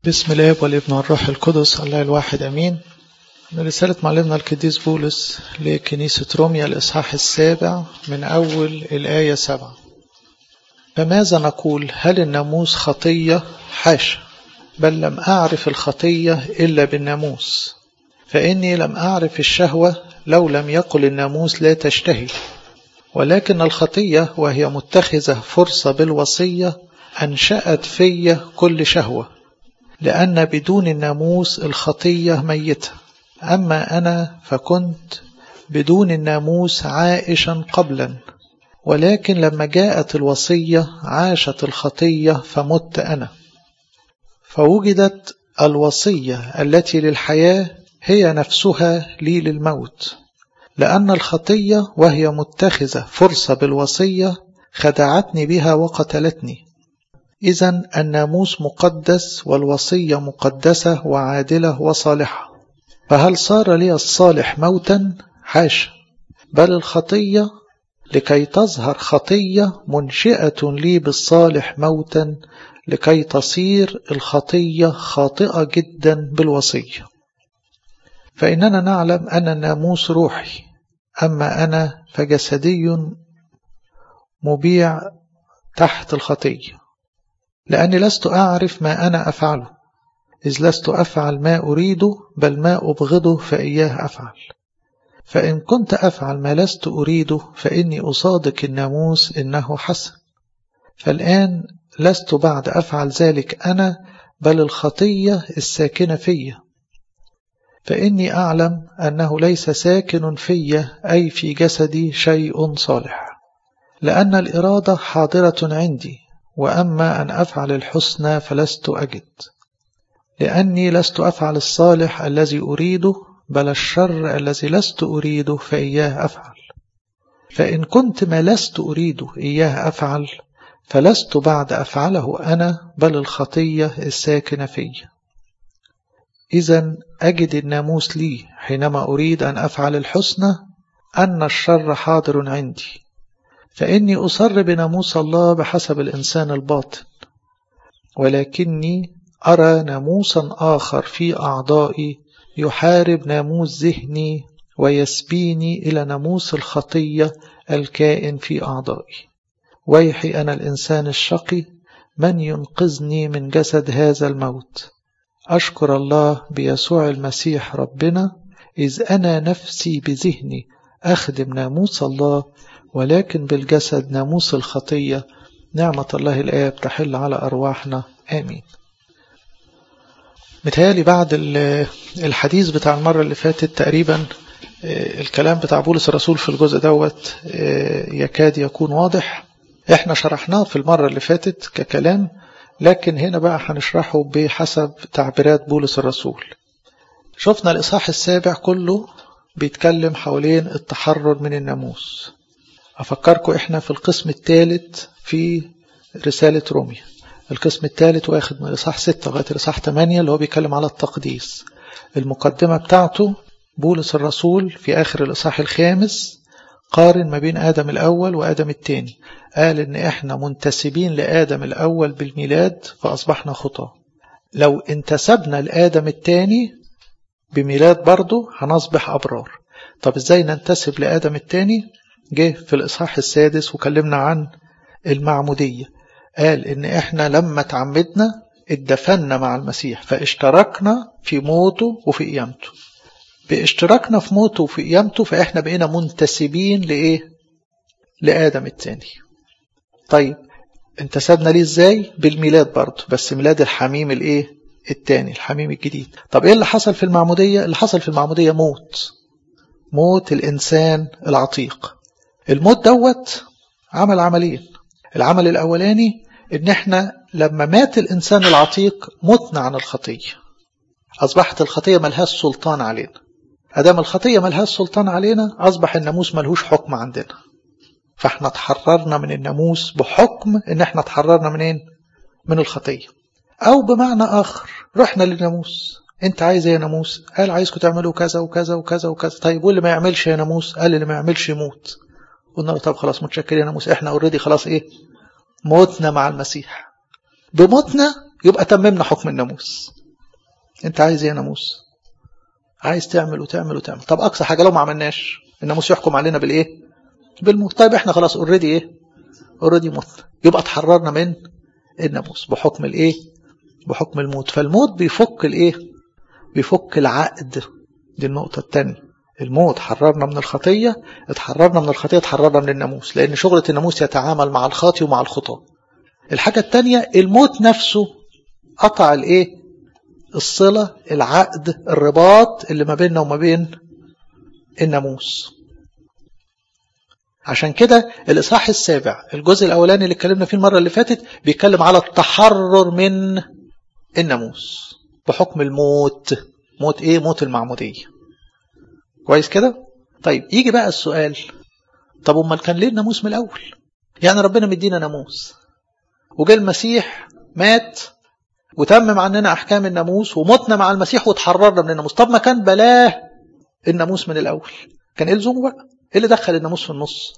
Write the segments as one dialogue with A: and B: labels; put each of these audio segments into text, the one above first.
A: بسم الله والابن والروح القدس الله الواحد أمين. من رسالة معلمنا القديس بولس لكنيسة روميا الإصحاح 7 من أول الآية 7. فماذا نقول؟ هل الناموس خطية؟ حاشا، بل لم أعرف الخطية إلا بالناموس، فإني لم أعرف الشهوة لو لم يقل الناموس لا تشتهي، ولكن الخطية وهي متخذة فرصة بالوصية أنشأت في كل شهوة، لأن بدون الناموس الخطية ميتة. أما أنا فكنت بدون الناموس عائشا قبلا، ولكن لما جاءت الوصية عاشت الخطية فمت أنا. فوجدت الوصية التي للحياة هي نفسها لي للموت، لأن الخطية وهي متخذة فرصة بالوصية خدعتني بها وقتلتني. إذن الناموس مقدس والوصية مقدسة وعادلة وصالحة، فهل صار لي الصالح موتا؟ حاشا، بل الخطية لكي تظهر خطية منشئة لي بالصالح موتا، لكي تصير الخطية خاطئة جدا بالوصية. فإننا نعلم أن الناموس روحي، أما أنا فجسدي مبيع تحت الخطية، لأني لست أعرف ما أنا أفعله، إذ لست أفعل ما أريده بل ما أبغضه فإياه أفعل. فإن كنت أفعل ما لست أريده فإني أصادق الناموس إنه حسن. فالآن لست بعد أفعل ذلك أنا، بل الخطية الساكنة في. فإني أعلم أنه ليس ساكن في أي في جسدي شيء صالح، لأن الإرادة حاضرة عندي، وأما أن أفعل الحسنى فلست أجد، لأني لست أفعل الصالح الذي أريده بل الشر الذي لست أريده فإياه أفعل. فإن كنت ما لست أريده إياه أفعل، فلست بعد أفعله أنا بل الخطية الساكنة في. إذن أجد الناموس لي حينما أريد أن أفعل الحسنى أن الشر حاضر عندي، فإني أصر بناموس الله بحسب الإنسان الباطن، ولكني أرى ناموسا آخر في أعضائي يحارب ناموس ذهني ويسبيني إلى ناموس الخطية الكائن في أعضائي. ويحي أنا الإنسان الشقي، من ينقذني من جسد هذا الموت؟ أشكر الله بيسوع المسيح ربنا، إذ أنا نفسي بذهني أخدم ناموس الله، ولكن بالجسد ناموس الخطية. نعمة الله الآب تحل على أرواحنا، آمين. متهيألي بعد الحديث بتاع المرة اللي فاتت تقريبا الكلام بتاع بولس الرسول في الجزء دوت يكاد يكون واضح. احنا شرحناه في المرة اللي فاتت ككلام، لكن هنا بقى هنشرحه بحسب تعبيرات بولس الرسول. شفنا الإصحاح 7 كله بيتكلم حوالين التحرر من الناموس. أفكركم إحنا في القسم الثالث في رسالة روميا. القسم الثالث واخد من الإصحاح 6 لغاية الإصحاح 8 اللي هو بيتكلم على التقديس. المقدمة بتاعته بولس الرسول في آخر الإصحاح 5 قارن ما بين آدم الأول وآدم الثاني. قال إن إحنا منتسبين لآدم الأول بالميلاد فأصبحنا خطاة. لو انتسبنا لآدم الثاني بميلاد برضه هنصبح أبرار. طب إزاي ننتسب لآدم الثاني؟ جه في الإصحاح 6 وكلمنا عن المعمودية. قال إن إحنا لما تعمدنا اتدفنا مع المسيح فاشتركنا في موته وفي قيامته. باشتراكنا في موته وفي قيامته فإحنا بقينا منتسبين لإيه؟ لآدم الثاني. طيب انتسبنا ليه إزاي؟ بالميلاد برضه، بس ميلاد الحميم الإيه؟ الثاني، الحميم الجديد. طب إيه اللي حصل في المعمودية؟ اللي حصل في المعمودية موت الإنسان العتيق. الموت دوت عمل عملين. العمل الأولاني إن إحنا لما مات الإنسان العتيق متنا عن الخطية، أصبحت الخطية ملهاش سلطان علينا. أدام الخطية ملهاش سلطان علينا أصبح الناموس ملهوش حكم عندنا، فإحنا تحررنا من الناموس بحكم إن إحنا تحررنا منين؟ من الخطية. أو بمعنى آخر رحنا للناموس، أنت عايز يا ناموس؟ قال عايزكم تعملوا كذا وكذا وكذا وكذا. طيب واللي ما يعملش يا ناموس؟ قال اللي ما يعملش يموت. قلنا له طب خلاص متشكرين يا ناموس، إحنا اوريدي خلاص إيه؟ موتنا مع المسيح. بموتنا يبقى تممنا حكم الناموس. انت عايز ايه يا ناموس؟ عايز تعمل وتعمل وتعمل. طب اقصى حاجه لو ما عملناش الناموس يحكم علينا بالايه؟ بالموت. طيب احنا خلاص اوريدي ايه؟ اوريدي موت. يبقى اتحررنا من الناموس بحكم الايه؟ بحكم الموت. فالموت بيفك الايه؟ بيفك العقد. دي النقطه الثانيه. الموت حررنا من الخطيه، اتحررنا من الخطيه، اتحررنا من الناموس، لان شغله الناموس يتعامل مع الخاطي ومع الخطاه. الحاجه الثانيه الموت نفسه قطع الايه؟ الصله، العقد، الرباط اللي ما بيننا وما بين الناموس. عشان كده الإصحاح 7 الجزء الأولاني اللي اتكلمنا فيه المرة اللي فاتت بيتكلم على التحرر من الناموس بحكم الموت. موت ايه؟ موت المعمودية. كويس كده؟ طيب يجي بقى السؤال، طب امال كان ليه الناموس من الأول؟ يعني ربنا مدينا ناموس وجاء المسيح مات وتمم عننا أحكام الناموس ومتنا مع المسيح وتحررنا من الناموس. طب ما كان بلاه الناموس من الأول؟ كان إلزمه بقى. ايه اللي دخل الناموس في النص؟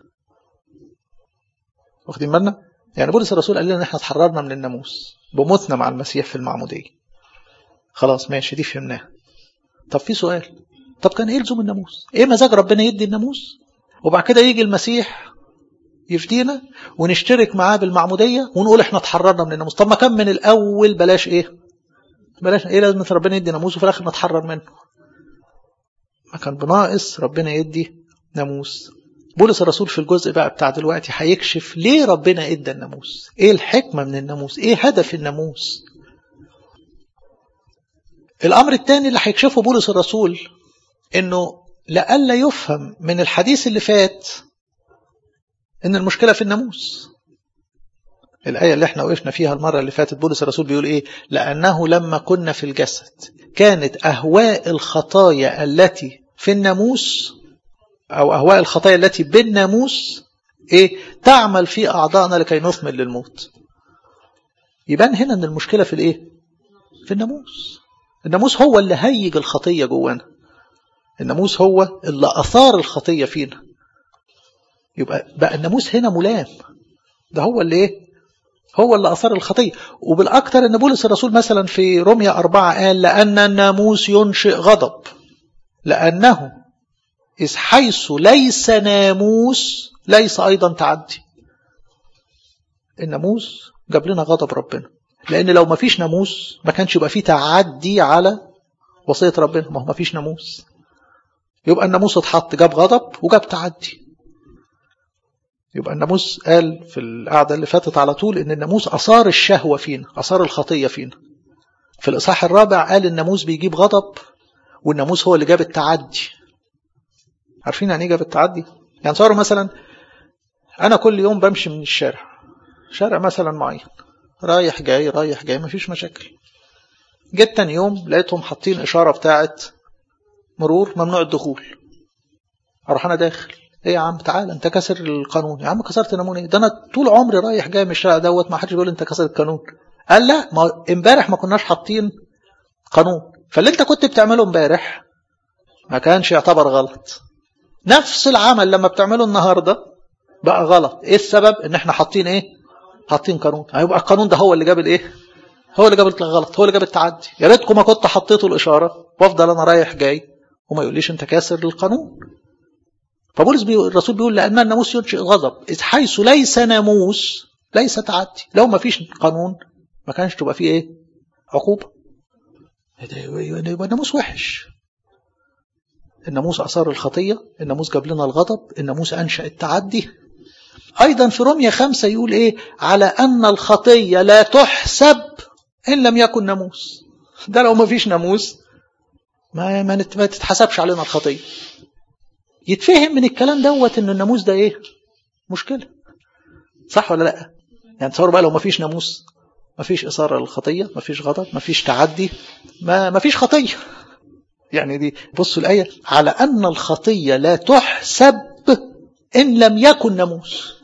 A: واخدين بالنا؟ يعني بولس الرسول قال لنا ان احنا اتحررنا من الناموس بموتنا مع المسيح في المعمودية. خلاص ماشي، دي فهمناها. طب في سؤال، طب كان ايه لزوم الناموس؟ ايه مزاج ربنا يدي الناموس وبعد كده يجي المسيح يفدينا ونشترك معاه بالمعمودية ونقول احنا اتحررنا من الناموس؟ طب ما كان من الاول بلاش ايه؟ بلاش ايه لازم ربنا يدي ناموس وفي الاخر نتحرر منه؟ ما كان بناقص ربنا يدي ناموس. بولس الرسول في الجزء بقى بتاع دلوقتي هيكشف ليه ربنا ادى الناموس، ايه الحكمة من الناموس، ايه هدف الناموس. الامر الثاني اللي هيكشفه بولس الرسول انه لألا يفهم من الحديث اللي فات ان المشكلة في الناموس. الآية اللي احنا وقفنا فيها المرة اللي فاتت بولس الرسول بيقول ايه؟ لأنه لما كنا في الجسد كانت أهواء الخطايا التي في الناموس أو أهواء الخطايا التي بالناموس إيه؟ تعمل في أعضائنا لكي نثمر للموت. يبان هنا أن المشكلة في الإيه؟ في الناموس. الناموس هو اللي هيج الخطية جوانا. الناموس هو اللي أثار الخطية فينا. يبقى بقى الناموس هنا ملام. ده هو اللي إيه؟ هو اللي أثار الخطية. وبالأكثر أن بولس الرسول مثلا في رومية 4 قال لأن الناموس ينشئ غضب لأنه إذ حيث ليس ناموس ليس أيضا تعدي. الناموس جاب لنا غضب ربنا، لأن لو ما فيش ناموس ما كانش يبقى فيه تعدي على وصية ربنا. ما فيش ناموس يبقى الناموس اتحط جاب غضب وجاب تعدي. يبقى الناموس قال في القعدة اللي فاتت على طول إن الناموس أثار الشهوة فينا، أثار الخطية فينا. في الإصحاح 4 قال الناموس بيجيب غضب والناموس هو اللي جاب التعدي. عارفين يعني ايه جاب التعدي؟ يعني صاروا مثلا أنا كل يوم بمشي من الشارع، شارع مثلا معين، رايح جاي رايح جاي مفيش مشاكل. جيت تاني يوم لقيتهم حاطين إشارة بتاعت مرور ممنوع الدخول. أروح أنا داخل، ايه يا عم تعال انت كسر القانون. يا عم كسرت القانون ايه؟ ده انا طول عمري رايح جاي من الشارع دوت ما حدش بيقول انت كسرت القانون. قال لا، ما امبارح ما كناش حاطين قانون، فاللي انت كنت بتعمله امبارح ما كانش يعتبر غلط. نفس العمل لما بتعمله النهارده بقى غلط. ايه السبب؟ ان احنا حاطين ايه؟ حاطين قانون. هيبقى القانون ده هو اللي جاب الايه؟ هو اللي جاب الغلط، هو اللي جاب التعدي. يا ريتكم ما كنت حطيتوا الاشاره وافضل انا رايح جاي وما يقوليش انت كاسر للقانون. فبولس الرسول بيقول لأن الناموس ينشئ غضب إذ حيث ليس ناموس ليس تعدي. لو ما فيش قانون ما كانش تبقى فيه ايه؟ عقوبة. يبقى الناموس وحش. الناموس أثار الخطية، الناموس جاب لنا الغضب، الناموس أنشأ التعدي. أيضا في رومية 5 يقول إيه؟ على أن الخطية لا تحسب إن لم يكن ناموس. ده لو ما فيش ناموس ما تتحسبش علينا الخطية. يتفهم من الكلام دوت إن الناموس ده إيه؟ مشكلة. صح ولا لا؟ يعني تصوروا بقى لو ما فيش ناموس ما فيش إثارة للخطية، ما فيش غضب، ما فيش تعدي، ما فيش خطية. يعني دي بصوا الآية على أن الخطية لا تحسب إن لم يكن ناموس.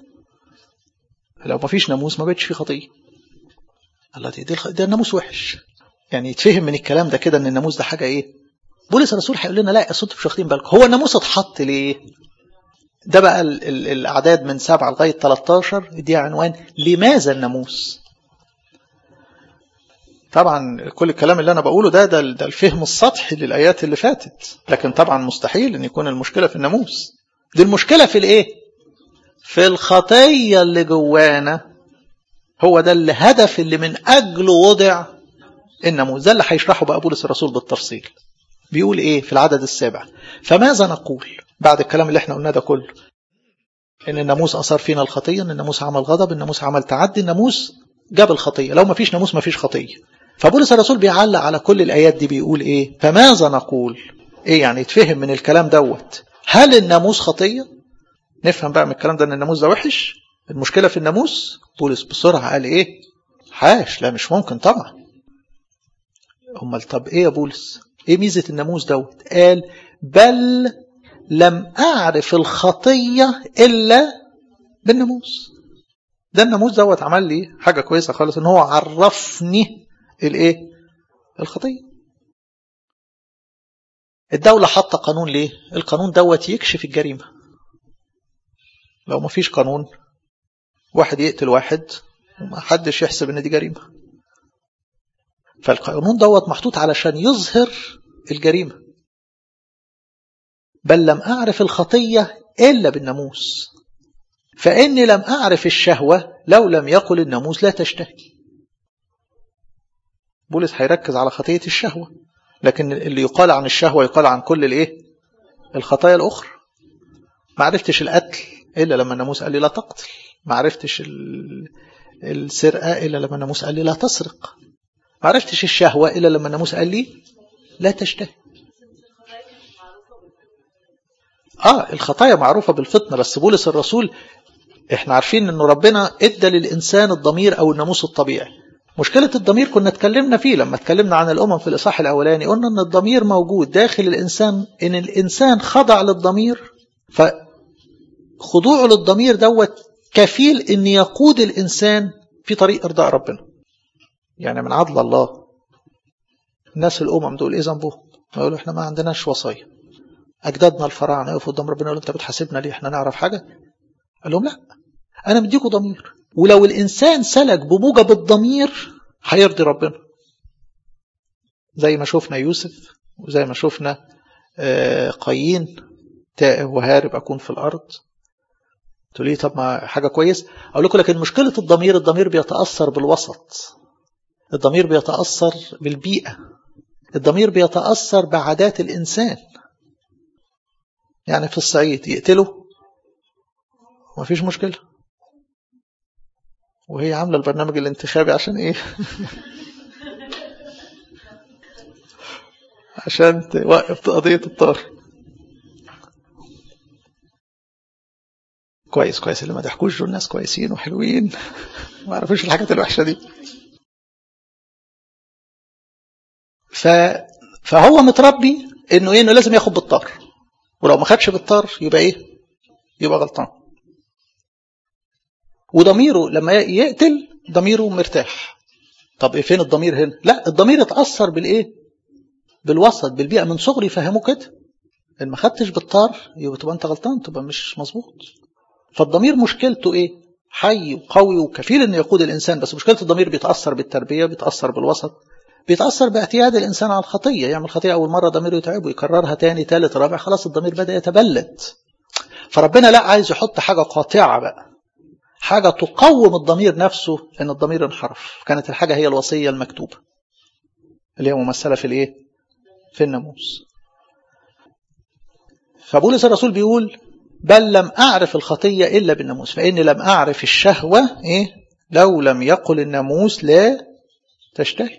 A: لو ما فيش ناموس ما بقتش في خطية. الله ده الناموس وحش. يعني يتفهم من الكلام ده كده إن الناموس ده حاجة إيه؟ بولس الرسول هيقول لنا لا أصدق مش واخدين بالكم. هو الناموس اتحط ليه؟ ده بقى الأعداد من 7 لغاية 13 دي عنوان لماذا الناموس. طبعا كل الكلام اللي أنا بقوله ده الفهم السطحي للآيات اللي فاتت، لكن طبعا مستحيل أن يكون المشكلة في الناموس. دي المشكلة في الإيه؟ في الخطية اللي جوانا. هو ده الهدف اللي من أجله وضع الناموس. ده اللي هيشرحه بقى بولس الرسول بالتفصيل. بيقول إيه في العدد 7؟ فماذا نقول بعد الكلام اللي احنا قلناه ده كله؟ إن الناموس أثر فينا الخطية، إن الناموس عمل غضب، الناموس عمل تعدي، الناموس جاب الخطية. لو ما فيش ناموس ما فيش خطية. فبولس الرسول بيعلق على كل الآيات دي بيقول إيه؟ فماذا نقول؟ إيه يعني يتفهم من الكلام دوت؟ هل الناموس خطية؟ نفهم بقى من الكلام ده إن الناموس ده وحش؟ المشكلة في الناموس؟ بولس بسرعة قال إيه؟ حاش، لا مش ممكن طبعا. أمال طب إيه يا بولس؟ إيه ميزة الناموس دوت؟ قال بل لم أعرف الخطية إلا بالناموس. ده الناموس دوت عمل لي حاجة كويسة خالص، إن هو عرفني الإيه؟ الخطية. الدولة حاطة قانون ليه؟ القانون دوت يكشف الجريمة. لو ما فيش قانون واحد يقتل واحد وما حدش يحسب إن دي جريمة. فالقانون دوت محطوط علشان يظهر الجريمة. بل لم أعرف الخطية إلا بالناموس، فإني لم أعرف الشهوة لو لم يقل الناموس لا تشتهي. بولس هيركز على خطية الشهوة، لكن اللي يقال عن الشهوة يقال عن كل الإيه؟ الخطايا الأخرى. ما عرفتش القتل إلا لما الناموس قال لي لا تقتل. ما عرفتش السرقة إلا لما الناموس قال لي لا تسرق. ما عرفتش الشهوة إلا لما الناموس قال لي لا تشتهي. الخطايا معروفة بالفطنة، بس بولس الرسول احنا عارفين انه ربنا ادى للإنسان الضمير او الناموس الطبيعي. مشكلة الضمير كنا اتكلمنا فيه لما اتكلمنا عن الأمم في الإصحاح الأولاني. قلنا ان الضمير موجود داخل الإنسان، ان الإنسان خضع للضمير، فخضوعه للضمير دوت كفيل ان يقود الإنسان في طريق إرضاء ربنا. يعني من عدل الله الناس الأمم دول ايه ذنبهم؟ يقولوا احنا ما عندناش وصايا. أجدادنا الفراعنة يقفوا قدام ربنا يقولوا انت بتحاسبنا ليه؟ احنا نعرف حاجة؟ قال لهم لا، أنا مديكوا ضمير، ولو الإنسان سلك بموجب الضمير هيرضي ربنا. زي ما شفنا يوسف، وزي ما شفنا قايين تائه وهارب أكون في الأرض. تقول لي طب ما حاجة كويس. أقول لكم لكن مشكلة الضمير بيتأثر بالوسط، الضمير بيتأثر بالبيئة، الضمير بيتأثر بعادات الإنسان. يعني في الصعيد يقتله ما فيش مشكلة، وهي عاملة البرنامج الانتخابي عشان ايه؟ عشان توقف قضية الطار. كويس اللي ما تحكوش دول ناس كويسين وحلوين ما عرفوش الحاجات الوحشة دي. فهو متربي انه لازم ياخد بالطار، ولو ما خدش بالطار يبقى ايه؟ يبقى غلطان. وضميره لما يقتل ضميره مرتاح. طب ايه فين الضمير هنا؟ لا، الضمير اتأثر بالايه؟ بالوسط، بالبيئة. من صغري يفهموا كده، ان ما خدتش بالطار يبقى تبقى انت غلطان، تبقى مش مظبوط. فالضمير مشكلته ايه؟ حي وقوي وكفيل انه يقود الانسان، بس مشكلة الضمير بيتأثر بالتربية، بيتأثر بالوسط، بيتأثر باعتياد الانسان على الخطية. يعمل خطية اول مرة ضميره يتعبه، يكررها تاني ثالث رابع، خلاص الضمير بدأ يتبلد. فربنا لا عايز يحط حاجة قاطعة بقى، حاجة تقوم الضمير نفسه ان الضمير انحرف. كانت الحاجة هي الوصية المكتوبة اللي هي ممثلة في الايه؟ في الناموس. فبولس الرسول بيقول بل لم أعرف الخطية إلا بالناموس، فإني لم أعرف الشهوة لو لم يقل الناموس لا تشتهي.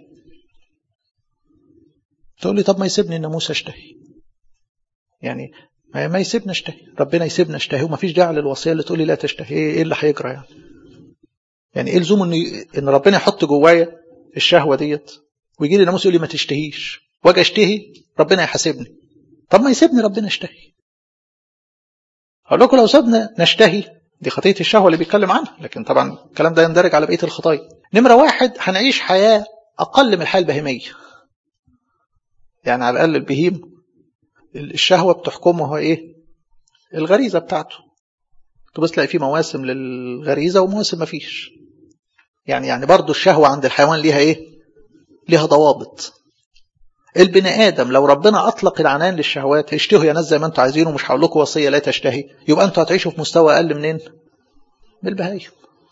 A: تقول لي طب ما يسيبني الناموس أشتهي، يعني ما يسيبنا اشتهي، ربنا يسيبنا اشتهي، وما فيش داعي للوصية اللي تقول لي لا تشتهي. ايه اللي هيجرى يعني ايه لزوم ان ربنا يحط جوايا الشهوة ديت ويجي لي ناموس يقول لي ما تشتهيش، واجي اشتهي ربنا يحاسبني؟ طب ما يسيبني ربنا اشتهي. هقول لكم لو سابنا نشتهي دي خطية الشهوة اللي بيتكلم عنها، لكن طبعا الكلام ده يندرج على بقية الخطايا. نمرة واحد، هنعيش حياة أقل من الحياة البهيمية. يعني على الأقل البهيم الشهوة بتحكمه هو إيه؟ الغريزة بتاعته. بس تلاقي فيه مواسم للغريزة ومواسم ما فيش. يعني برضو الشهوة عند الحيوان ليها إيه؟ ليها ضوابط. البني آدم لو ربنا أطلق العنان للشهوات، اشتهوا يا ناس زي ما انتوا عايزين ومش هقول لكم وصية لا تشتهي، يبقى انتوا هتعيشوا في مستوى أقل منين؟ من البهايم.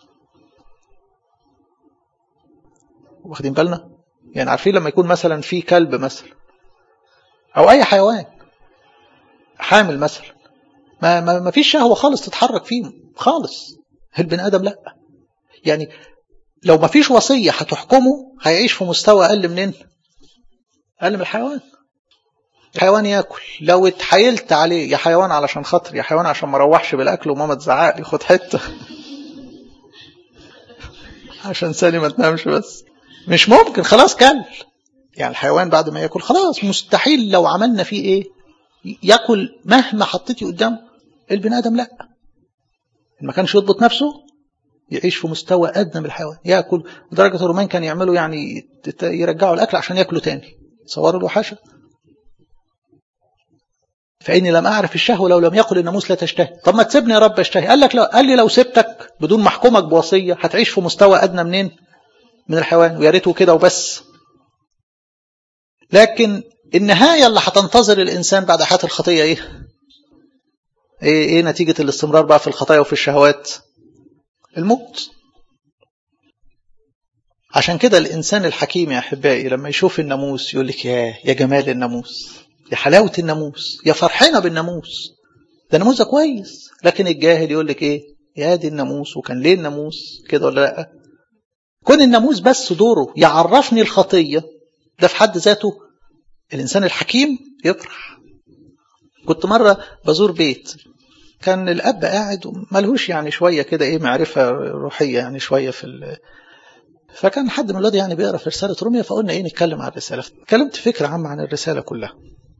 A: واخدين بالنا؟ يعني عارفين لما يكون مثلا في كلب مثلا أو أي حيوان حامل مثلا، ما فيش شهوة خالص تتحرك فيه خالص. البني آدم لا. يعني لو ما فيش وصية هتحكمه هيعيش في مستوى أقل منين؟ أقل من الحيوان. الحيوان ياكل، لو اتحايلت عليه يا حيوان علشان خاطر، يا حيوان عشان ما روحش بالاكل وماما تزعق لي خد حته عشان سالي ما تنامش، بس مش ممكن، خلاص كل. يعني الحيوان بعد ما ياكل خلاص مستحيل لو عملنا فيه ايه ياكل مهما حطيتي قدامه. البني ادم لا، ما كانش يضبط نفسه يعيش في مستوى ادنى من الحيوان، ياكل لدرجه الرومان كان يعملوا يعني يرجعوا الاكل عشان ياكلوا تاني. تصوروا الوحشه. فإني لم أعرف الشهوة لو لم يقل الناموس لا تشتهي. طب ما تسيبني يا رب اشتهي. قال لي لو سبتك بدون محكومك بوصية هتعيش في مستوى أدنى منين؟ من الحيوان، ويا ريته كده وبس. لكن النهاية اللي هتنتظر الإنسان بعد حياة الخطية إيه نتيجة الاستمرار بقى في الخطايا وفي الشهوات؟ الموت. عشان كده الإنسان الحكيم يا أحبائي لما يشوف الناموس يقول لك يا جمال الناموس، يا حلاوة الناموس، يا فرحنا بالناموس، ده ناموس ده كويس. لكن الجاهل يقول لك ايه؟ يا دي الناموس، وكان ليه الناموس كده ولا لا؟ كون الناموس بس دوره يعرفني الخطية، ده في حد ذاته الإنسان الحكيم يفرح. كنت مرة بزور بيت، كان الأب قاعد ملهوش يعني شوية كده ايه معرفة روحية يعني شوية فكان حد من الولاد يعني بيقرأ في رسالة روميا، فقلنا ايه نتكلم عن الرسالة. اتكلمت فكرة عامة عن الرسالة كلها،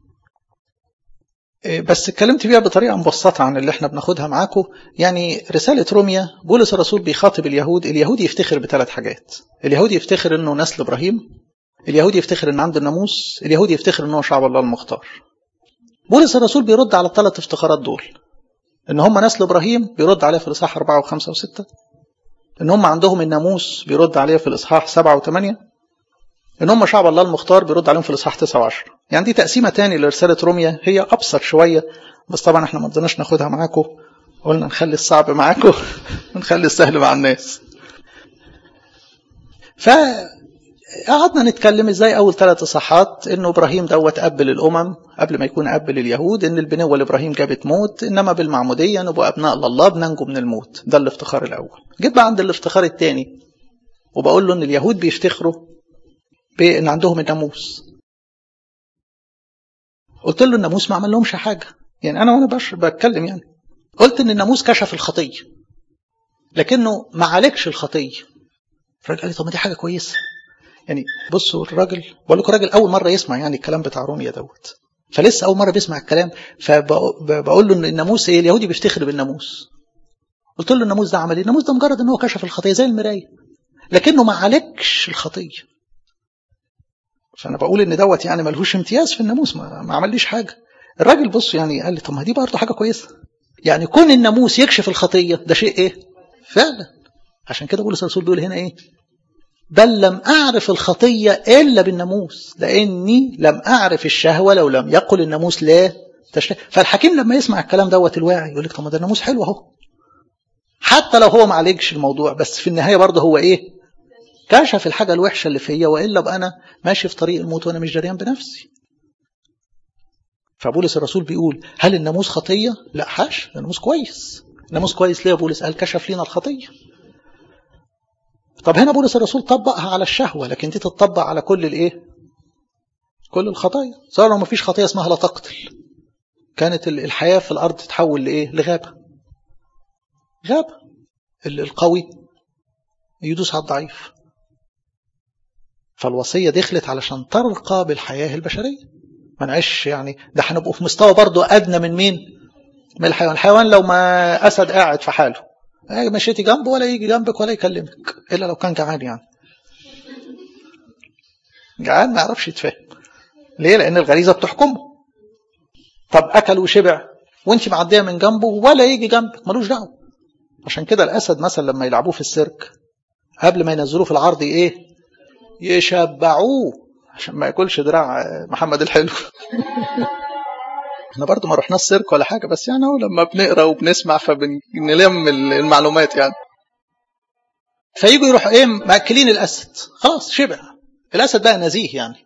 A: بس اتكلمت بيها بطريقة مبسطة عن اللي احنا بناخدها معاكم. يعني رسالة روميا بولس الرسول بيخاطب اليهود يفتخر بثلاث حاجات. اليهود يفتخر انه نسل ابراهيم، اليهود يفتخر ان عنده الناموس، اليهود يفتخر انه شعب الله المختار. بولس الرسول بيرد على الثلاث افتخارات دول. ان هم نسل ابراهيم بيرد عليه في الاصحاح 4 و5 و6، ان هم عندهم الناموس بيرد عليه في الاصحاح 7 و8، ان هم شعب الله المختار بيرد عليهم في الاصحاح 9 و10. يعني دي تقسيمه تاني لرساله روميا، هي ابسط شويه، بس طبعا احنا ما قدرناش ناخدها معاكم، قلنا نخلي الصعب معاكم ونخلي السهل مع الناس. فقعدنا نتكلم ازاي اول 3 اصحاحات انه ابراهيم دوت اب للامم قبل ما يكون اب لليهود، ان البنوه لابراهيم جابت موت، انما بالمعموديه نبقى ابناء لله بننجو من الموت. ده الافتخار الاول. جيت بقى عند الافتخار الثاني وبقول له ان اليهود بيفتخروا بان عندهم الناموس. قلت له الناموس ما عمل لهمش حاجه، يعني انا وانا بتكلم يعني قلت ان الناموس كشف الخطيه لكنه ما عالجش الخطيه. الراجل قال لي طب ما دي حاجه كويسه. يعني بصوا الراجل، بقول لكم راجل اول مره يسمع يعني الكلام بتاع روميا دوت، فلسه اول مره بيسمع الكلام، فبقول له ان الناموس ايه؟ اليهودي بيفتخر بالناموس. قلت له الناموس ده عمل ايه؟ الناموس ده مجرد ان هو كشف الخطيه زي المرايه لكنه ما عالجش الخطيه. فانا بقول ان دوت يعني ملهوش امتياز في الناموس، ما عمليش حاجه. الراجل بص يعني قال لي طب ما دي برضه حاجه كويسه، يعني كون الناموس يكشف الخطيه ده شيء ايه فعلا. عشان كده بولس الرسول بيقول هنا ايه؟ بل لم اعرف الخطيه الا بالناموس لاني لم اعرف الشهوه لو لم يقل الناموس لا تشتهي. فالحكيم لما يسمع الكلام دوت الواعي يقول لك طب ما ده الناموس حلو اهو، حتى لو هو ما عالجش الموضوع، بس في النهايه برضه هو ايه؟ كشف الحاجه الوحشه اللي فيا، والا بقى انا ماشي في طريق الموت وانا مش دريان بنفسي. فبولس الرسول بيقول هل الناموس خطيه؟ لا حاش، الناموس كويس. الناموس كويس ليه يا بولس؟ قال كشف لنا الخطيه. طب هنا بولس الرسول طبقها على الشهوه، لكن دي تطبق على كل الايه؟ كل الخطايا. صار لو ما فيش خطيه اسمها لا تقتل، كانت الحياه في الارض تتحول لايه؟ لغابه. غابه، القوي يدوس على الضعيف. فالوصيه دخلت علشان ترقى بالحياه البشريه، ما نعيش يعني ده هنبقوا في مستوى برضه ادنى من مين؟ من الحيوان. الحيوان لو ما اسد قاعد في حاله مشيتي جنبه ولا يجي جنبك ولا يكلمك الا لو كان جعان. يعني جعان ما يعرفش يتفاهم ليه؟ لان الغريزه بتحكمه. طب اكل وشبع وانت معديه من جنبه ولا يجي جنبك، ملوش دعوه. عشان كده الاسد مثلا لما يلعبوه في السيرك قبل ما ينزلوه في العرض ايه؟ يشبعوه عشان ما ياكلش دراع محمد الحلو. احنا برضو ما رحناش سيرك ولا حاجة، بس يعني هو لما بنقرأ وبنسمع فبنلم المعلومات يعني. فييجوا يروحوا ايه مأكلين الأسد، خلاص شبع الأسد بقى نزيه يعني،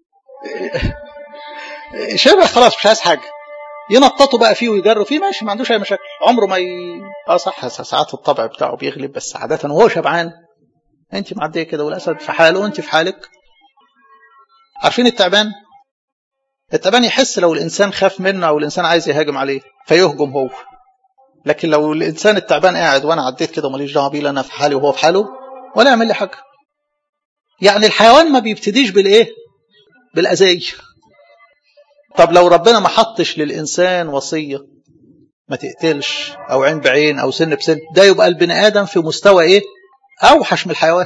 A: شبع خلاص مش عايز حاجة، ينططوا بقى فيه ويجروا فيه ماشي ما عندوش أي مشاكل، عمره ما صح ساعات الطبع بتاعه بيغلب، بس عادة وهو شبعان انت معديه كده والأسد في حاله وانت في حالك. عارفين التعبان يحس لو الإنسان خاف منه أو الإنسان عايز يهاجم عليه فيهجم هو، لكن لو الإنسان التعبان قاعد وأنا عديت كده وماليش دعوه بيه، أنا في حالي وهو في حاله ولا يعمل لي حاجة. يعني الحيوان ما بيبتديش بالإيه؟ بالأذية. طب لو ربنا ما حطش للإنسان وصية ما تقتلش أو عين بعين أو سن بسن، ده يبقى البني آدم في مستوى إيه؟ أوحش من الحيوان.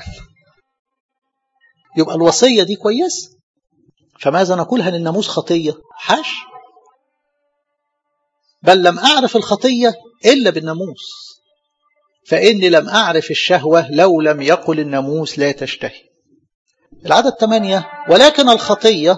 A: يبقى الوصية دي كويس. فماذا نقولها للناموس خطية؟ حاش، بل لم أعرف الخطية إلا بالناموس، فإني لم أعرف الشهوة لو لم يقل الناموس لا تشتهي. العدد 8: ولكن الخطية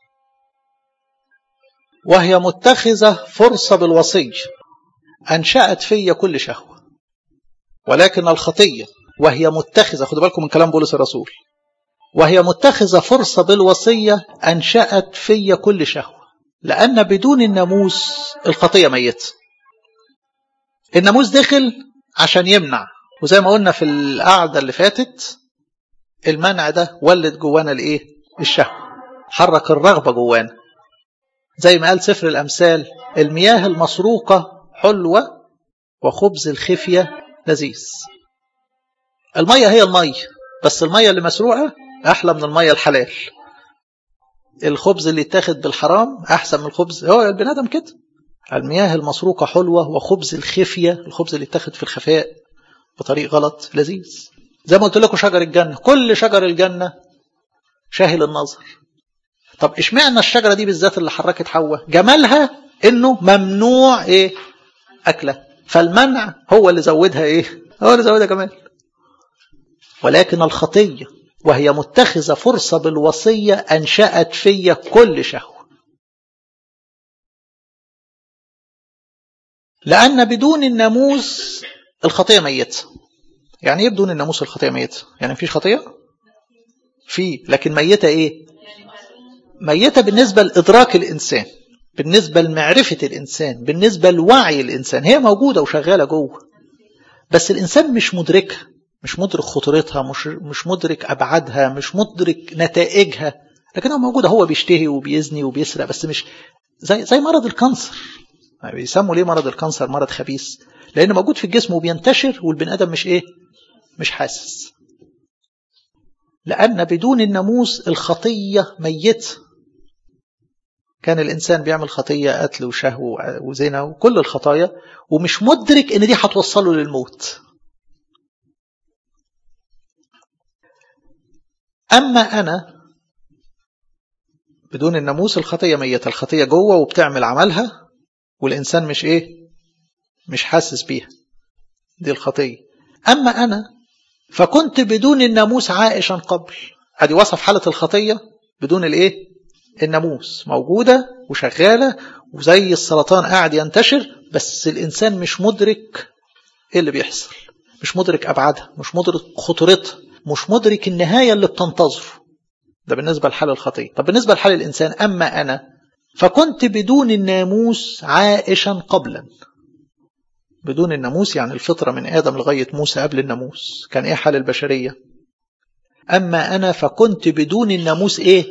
A: وهي متخذة فرصة بالوصي أنشأت في كل شهوة. ولكن الخطية وهي متخذة، خدوا بالكم من كلام بولس الرسول، وهي متخذة فرصة بالوصية أنشأت في كل شهوة، لأن بدون الناموس الخطية ميتة. الناموس دخل عشان يمنع، وزي ما قلنا في القعدة اللي فاتت المنع ده ولد جوانا الايه؟ الشهوة، حرك الرغبة جوانا. زي ما قال سفر الأمثال: المياه المسروقة حلوة وخبز الخفية لذيذ. المية هي المية، بس المية اللي مسروقة أحلى من المية الحلال. الخبز اللي يتاخد بالحرام أحسن من الخبز، هو البني آدم كده. المياه المسروقة حلوة وخبز الخفية، الخبز اللي يتاخد في الخفاء بطريق غلط لذيذ. زي ما قلت لكم شجر الجنة، كل شجر الجنة شاهل النظر. طب اشمعنى الشجرة دي بالذات اللي حركت حواء؟ جمالها انه ممنوع ايه؟ اكله، فالمنع هو اللي زودها ايه؟ هو اللي زودها جمال. ولكن الخطية وهي متخذة فرصة بالوصية أنشأت في كل شهوة، لأن بدون الناموس الخطية ميتة. يعني ايه بدون الناموس الخطية ميتة؟ يعني مفيش خطية؟ في، لكن ميتة ايه؟ ميتة بالنسبة لإدراك الإنسان، بالنسبة لمعرفة الإنسان، بالنسبة لوعي الإنسان. هي موجودة وشغالة جوه، بس الإنسان مش مدركها، مش مدرك خطورتها، مش مدرك أبعادها، مش مدرك نتائجها، لكنها موجودة. هو بيشتهي وبيزني وبيسرق، بس مش زي مرض الكانسر. بيسموا ليه مرض الكانسر مرض خبيث؟ لأنه موجود في الجسم وبينتشر والبني آدم مش إيه؟ مش حاسس. لأن بدون الناموس الخطية ميت. كان الإنسان بيعمل خطية، قتل وشهوة وزنا وكل الخطايا، ومش مدرك إن دي هتوصله للموت. أما أنا بدون الناموس الخطية ميتة، الخطية جوه وبتعمل عملها والإنسان مش إيه؟ مش حاسس بيها، دي الخطية. أما أنا فكنت بدون الناموس عائشا قبل. هذه وصف حالة الخطية بدون الإيه؟ الناموس موجودة وشغالة، وزي السرطان قاعد ينتشر، بس الإنسان مش مدرك إيه اللي بيحصل، مش مدرك أبعادها، مش مدرك خطورتها، مش مدرك النهاية اللي بتنتظره. ده بالنسبة لحال الخطية. طب بالنسبة لحال الإنسان: أما أنا فكنت بدون الناموس عائشا قبلا. بدون الناموس يعني الفطرة من آدم لغاية موسى قبل الناموس كان إيه حال البشرية؟ أما أنا فكنت بدون الناموس إيه؟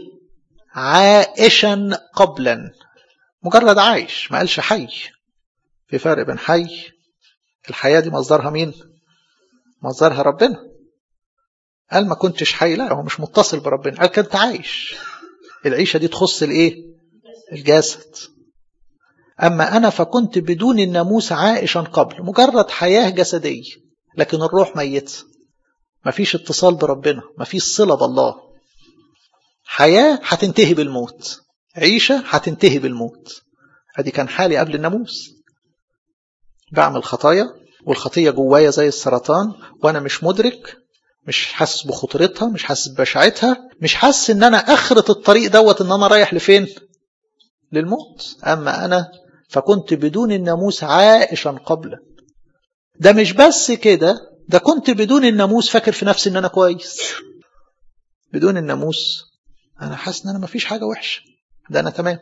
A: عائشا قبلا. مجرد عايش، ما قالش حي. في فرق بين حي، الحياة دي مصدرها مين؟ مصدرها ربنا. قال ما كنتش حي، لا، هو مش متصل بربنا، قال كنت عايش. العيشة دي تخص الايه؟ الجسد. أما أنا فكنت بدون الناموس عائشا قبل، مجرد حياة جسدية، لكن الروح ميت، مفيش اتصال بربنا، مفيش صلة بالله. حياة هتنتهي بالموت، عيشة هتنتهي بالموت. ادي كان حالي قبل الناموس. بعمل خطايا والخطية جوايا زي السرطان، وانا مش مدرك، مش حاسس بخطورتها، مش حاسس ببشاعتها، مش حاسس ان انا اخرة الطريق دوت ان انا رايح لفين؟ للموت. اما انا فكنت بدون الناموس عائشا قبلا. ده مش بس كده، ده كنت بدون الناموس فاكر في نفسي ان انا كويس. بدون الناموس انا حاسس ان انا مفيش حاجة وحشة، ده انا تمام.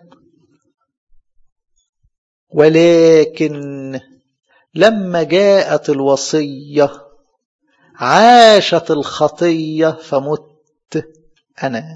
A: ولكن لما جاءت الوصية عاشت الخطية فمت أنا.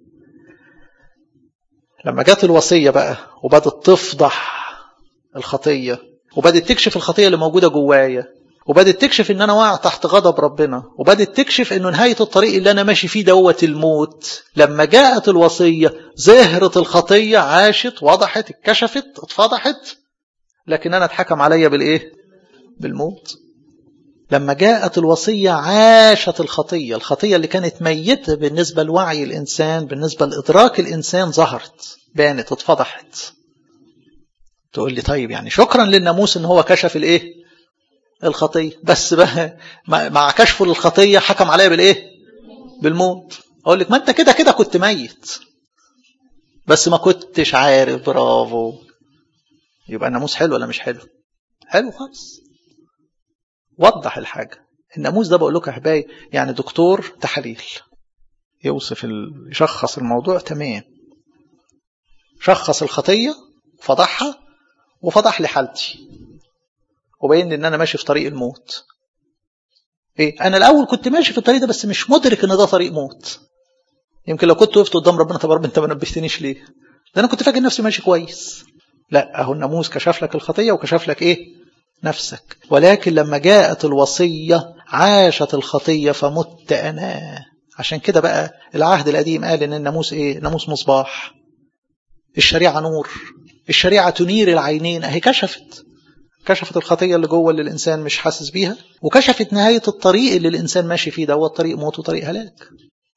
A: لما جاءت الوصية بقى وبدت تفضح الخطية، وبدت تكشف الخطية اللي موجودة جوايا، وبدت تكشف ان انا واقع تحت غضب ربنا، وبدت تكشف انه نهاية الطريق اللي انا ماشي فيه دوت الموت. لما جاءت الوصية ظهرت الخطية، عاشت، وضحت، اتكشفت، اتفضحت، لكن انا اتحكم عليا بالايه؟ بالموت. لما جاءت الوصية عاشت الخطية. الخطية اللي كانت ميتة بالنسبة لوعي الإنسان، بالنسبة لإدراك الإنسان، ظهرت، بانت، اتفضحت. تقول لي طيب يعني شكرا للناموس ان هو كشف الايه؟ الخطية. بس بقى مع كشفه للخطية حكم عليها بالايه؟ بالموت. اقول لك ما انت كده كده كنت ميت، بس ما كنتش عارف. برافو. يبقى الناموس حلو ولا مش حلو؟ حلو خالص. وضح الحاجة. الناموس ده بقول لك احبائي يعني دكتور تحاليل، يوصف يشخص الموضوع تمام. شخص الخطية، فضحها، وفضح لي حالتي، وبين ان انا ماشي في طريق الموت. ايه، انا الاول كنت ماشي في الطريق ده بس مش مدرك ان ده طريق موت. يمكن لو كنت وقفت قدام ربنا، طب رب انت ما نبهتنيش ليه؟ ده انا كنت فاكر نفسي ماشي كويس. لا، اهو الناموس كشف لك الخطية وكشف لك ايه؟ نفسك. ولكن لما جاءت الوصية عاشت الخطية فمت انا. عشان كده بقى العهد القديم قال ان الناموس ايه؟ ناموس مصباح. الشريعة نور، الشريعة تنير العينين. اهي كشفت الخطية اللي جوه اللي الإنسان مش حاسس بيها، وكشفت نهاية الطريق اللي الإنسان ماشي فيه، ده هو طريق موت وطريق هلاك.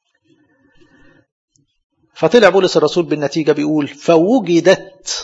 A: فطلع بولس الرسول بالنتيجة بيقول فوجدت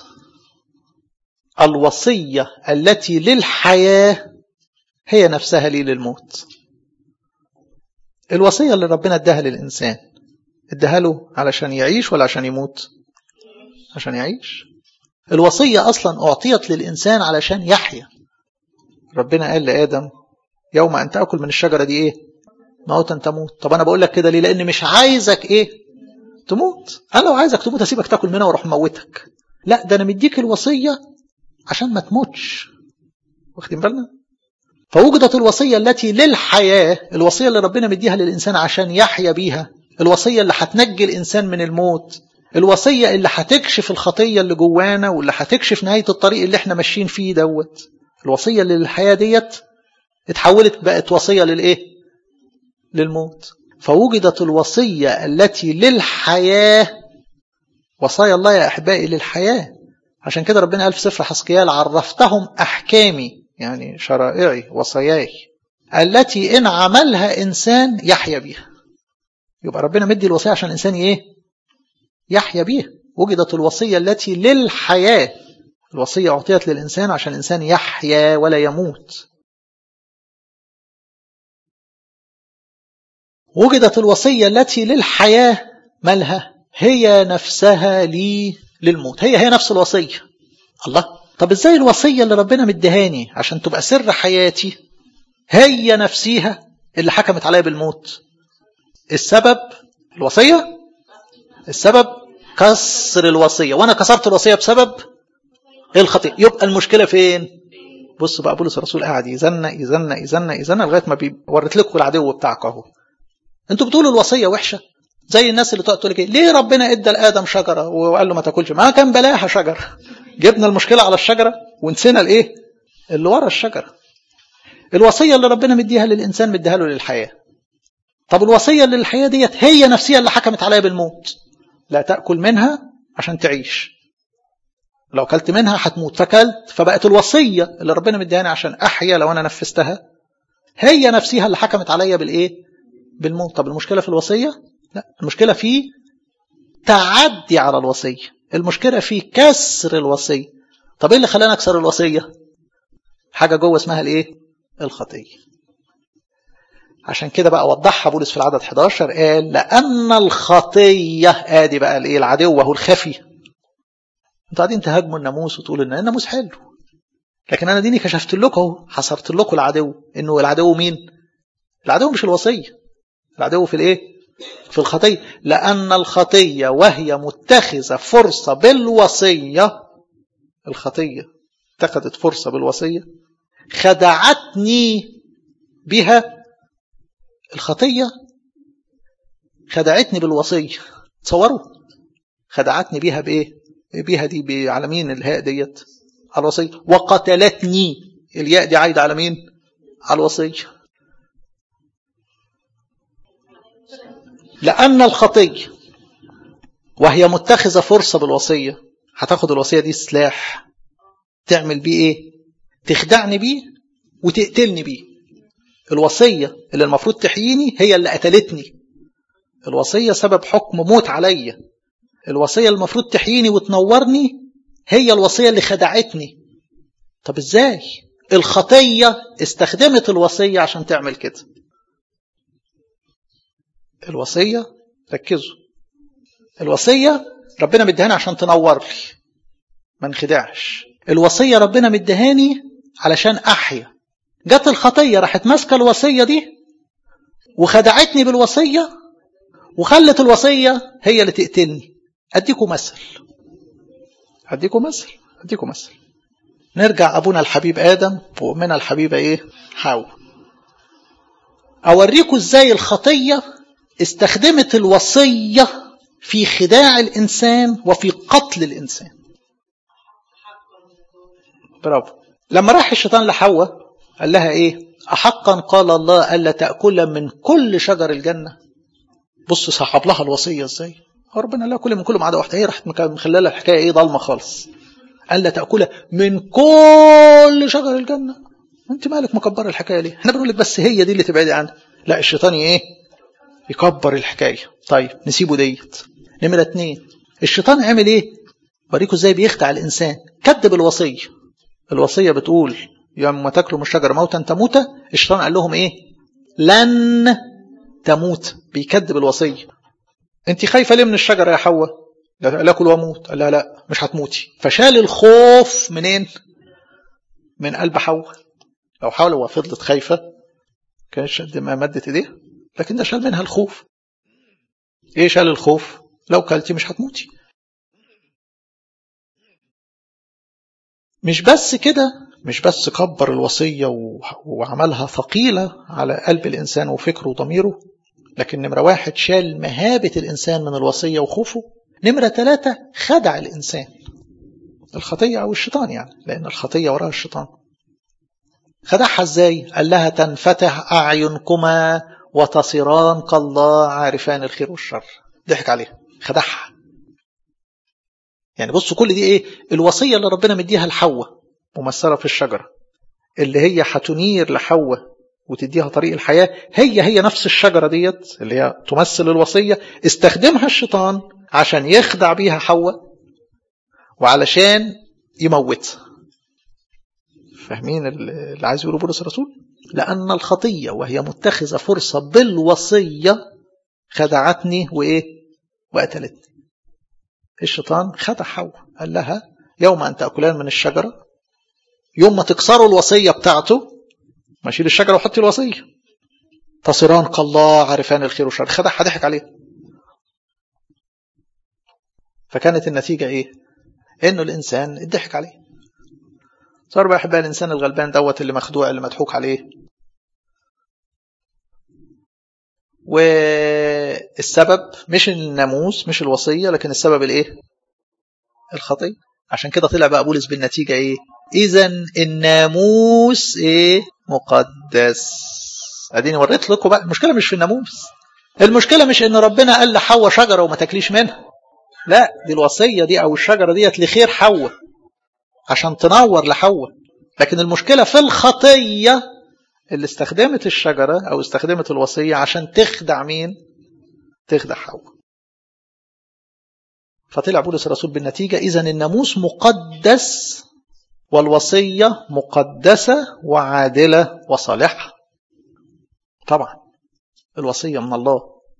A: الوصية التي للحياة هي نفسها لي للموت. الوصية اللي ربنا اداها للإنسان، اداها له علشان يعيش ولا عشان يموت؟ عشان يعيش. الوصية أصلا أعطيت للإنسان علشان يحيا. ربنا قال لآدم يوم أن تأكل من الشجرة دي إيه؟ موتا تموت. طب أنا بقول لك كده ليه؟ لأن مش عايزك إيه؟ تموت. أنا لو عايزك تموت أسيبك تأكل منها وأروح موتك. لا، ده أنا مديك الوصية عشان ما تموتش. واخدين بالنا؟ فوجدت الوصية التي للحياة، الوصية اللي ربنا مديها للإنسان عشان يحيا بيها، الوصية اللي هتنجي الإنسان من الموت، الوصية اللي هتكشف الخطية اللي جوانا واللي هتكشف نهاية الطريق اللي احنا ماشيين فيه دوت. الوصية اللي للحياة ديت اتحولت بقت وصية للإيه؟ للموت. فوجدت الوصية التي للحياة. وصايا الله يا أحبائي للحياة. عشان كده ربنا قال في سفر حسقيال عرفتهم أحكامي، يعني شرائعي وصاياي، التي إن عملها إنسان يحيا بيها. يبقى ربنا مدي الوصية عشان الإنسان إيه؟ يحيا بيها. وجدت الوصية التي للحياة. الوصية أعطيت للإنسان عشان الإنسان يحيا ولا يموت. وجدت الوصية التي للحياة، مالها؟ هي نفسها لي للموت. هي نفس الوصية. الله، طب ازاي الوصية اللي ربنا مدهاني عشان تبقى سر حياتي هي نفسيها اللي حكمت عليا بالموت؟ السبب الوصية، السبب كسر الوصية، وانا كسرت الوصية بسبب الخطيئة. يبقى المشكلة فين؟ بص بقى بولس الرسول قاعد يزنق لغاية ما بيورت لكم العدو بتاعك اهو. انتوا بتقولوا الوصية وحشة، زي الناس اللي تقول لك ليه ربنا ادى لآدم شجرة وقال له ما تاكلش؟ ما كان بلاها شجرة. جبنا المشكلة على الشجرة ونسينا الايه اللي ورا الشجرة. الوصية اللي ربنا مديها للإنسان مديها له للحياة. طب الوصية اللي للحياة ديت هي نفسها اللي حكمت عليها بالموت. لا تأكل منها عشان تعيش، لو أكلت منها هتموت. فكلت، فبقت الوصية اللي ربنا مديهاني عشان أحيا لو أنا نفذتها هي نفسها اللي حكمت عليها بالإيه؟ بالموت. طب المشكلة في الوصية؟ لا، المشكلة في تعدي على الوصية، المشكلة في كسر الوصية. طب إيه اللي خلاني أكسر الوصية؟ حاجة جوه اسمها الإيه؟ الخطية. عشان كده بقى وضحها بولس في العدد 11 قال لأن الخطية ادي بقى الايه العدو وهو الخفي. انتوا قاعدين تهاجموا الناموس وتقولوا ان الناموس حلو، لكن انا ديني كشفت لكم اهو، حصرت لكم العدو. انه العدو مين؟ العدو مش الوصية، العدو في الايه؟ في الخطية. لأن الخطية وهي متخذة فرصة بالوصية، الخطية اتخذت فرصة بالوصية خدعتني بها. الخطية خدعتني بالوصية. تصوروا خدعتني بها بإيه؟ بها دي على مين الهاء ديت؟ على الوصية. وقتلتني الياء دي عايدة على مين؟ على الوصية. لأن الخطية وهي متخذة فرصة بالوصية، هتاخد الوصية دي سلاح تعمل بيه ايه؟ تخدعني بيه وتقتلني بيه. الوصية اللي المفروض تحييني هي اللي قتلتني. الوصية سبب حكم موت عليا. الوصية اللي المفروض تحييني وتنورني هي الوصية اللي خدعتني. طب ازاي؟ الخطية استخدمت الوصية عشان تعمل كده. الوصية ركزوا، الوصية ربنا مدهاني عشان تنور لي ما انخدعش. الوصية ربنا مدهاني علشان أحيا. جت الخطية راحت ماسكة الوصية دي وخدعتني بالوصية وخلت الوصية هي اللي تقتلني. أديكم مثل. نرجع أبونا الحبيب آدم وأمنا الحبيبة إيه؟ حواء. أوريكم إزاي الخطية استخدمت الوصية في خداع الإنسان وفي قتل الإنسان. برافو. لما راح الشيطان لحواء قال لها إيه؟ أحقا قال الله ألا تأكل من كل شجر الجنة. بص صاحب لها الوصية إزاي؟ ربنا لا كل من كل ما عدا واحدة. هي راحت مخلالة الحكاية إيه؟ ضلمة خالص. ألا تأكل من كل شجر الجنة. أنت مالك مكبر الحكاية ليه؟ احنا بنقول لك بس هي دي اللي تبعدي عنها. لا الشيطان إيه؟ يكبر الحكاية. طيب نسيبه ديت. نمرة 2 الشيطان عمل إيه؟ بريكوا إزاي بيخدع الإنسان. كذب الوصية. الوصية بتقول يوم تاكلوا من الشجرة موتا تموت. الشيطان قال لهم إيه؟ لن تموت. بيكذب الوصية. أنت خايفة ليه من الشجرة يا حواء؟ لا أكل وأموت. قال لها لا مش هتموتي. فشال الخوف منين؟ من قلب حواء. لو حواء فضلت خايفة كانش قد ما مدت إيديها، لكن ده شال منها الخوف. إيه شال الخوف؟ لو كلتي مش هتموتي. مش بس كده، مش بس كبر الوصية وعملها ثقيلة على قلب الإنسان وفكره وضميره، لكن نمرة 1 شال مهابة الإنسان من الوصية وخوفه. نمرة 3 خدع الإنسان. الخطية أو الشيطان يعني، لأن الخطية وراها الشيطان. خدعها إزاي؟ قال لها تنفتح أعينكما وتصيران كالله عارفان الخير والشر. ضحك عليها، خدعها. يعني بصوا كل دي إيه؟ الوصية اللي ربنا مديها لحواء ممثلة في الشجرة، اللي هي هتنير لحواء وتديها طريق الحياة. هي نفس الشجرة ديت اللي هي تمثل الوصية استخدمها الشيطان عشان يخدع بيها حواء وعلشان يموتها. فاهمين اللي عايز يقوله بولس الرسول؟ لأن الخطية وهي متخذة فرصة بالوصية خدعتني وإيه؟ وقتلتني. الشيطان خدع حواء، قال لها يوم أن تأكلان من الشجرة، يوم ما تكسروا الوصية بتاعته، ما شيل الشجرة وحطي الوصية، تصيران كالله عارفان الخير والشر. خدعها، ضحك عليه. فكانت النتيجة إيه؟ إنه الإنسان اتضحك عليه. صار بقى يحبها الإنسان الغلبان دوت اللي مخدوع اللي مضحوك عليه. والسبب مش الناموس مش الوصية، لكن السبب الإيه؟ الخطية. عشان كده طلع بقى بولس بالنتيجة إيه؟ إذن الناموس إيه؟ مقدس. أديني وريت لكم بقى المشكلة مش في الناموس. المشكلة مش إن ربنا قال لحواء شجرة وما تاكليش منها. لا، دي الوصية دي أو الشجرة ديت لخير حواء عشان تنور لحواء. لكن المشكلة في الخطية اللي استخدمت الشجرة أو استخدمت الوصية عشان تخدع مين؟ تخدع حواء. فطلع بولس الرسول بالنتيجة إذن الناموس مقدس والوصية مقدسة وعادلة وصالحة. طبعا الوصية من الله،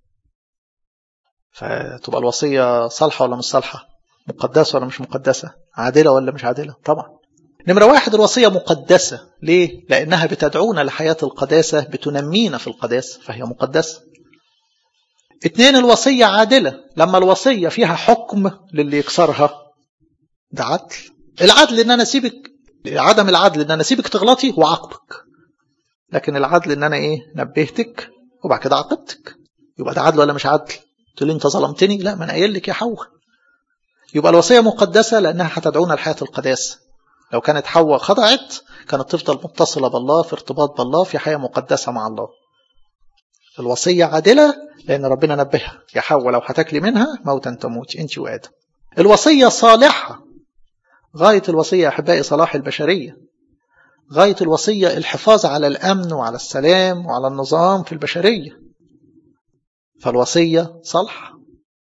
A: فتبقى الوصية صالحة ولا مش صالحة؟ مقدسة ولا مش مقدسة؟ عادلة ولا مش عادلة؟ طبعا. نمرة واحد، الوصية مقدسة. ليه؟ لأنها بتدعونا لحياة القداسة، بتنمينا في القداسة، فهي مقدسة. 2، الوصية عادلة. لما الوصية فيها حكم للي يكسرها، ده عدل. العدل ان انا اسيبك، عدم العدل ان انا اسيبك تغلطي وعاقبك، لكن العدل ان انا نبهتك وبعد كده عاقبتك. يبقى ده عدل ولا مش عدل؟ تقول لي انت ظلمتني، لا، ما انا قايل لك يا حواء. يبقى الوصية مقدسة لانها هتدعونا لحياة القداسة. لو كانت حواء خضعت كانت تفضل متصلة بالله، في ارتباط بالله، في حياة مقدسة مع الله. الوصية عادلة لأن ربنا نبهها، يا حواء لو هتاكلي منها موتا تموت أنت وآدم. الوصية صالحة. غاية الوصية يا أحبائي صلاح البشرية. غاية الوصية الحفاظ على الأمن وعلى السلام وعلى النظام في البشرية. فالوصية صالحة.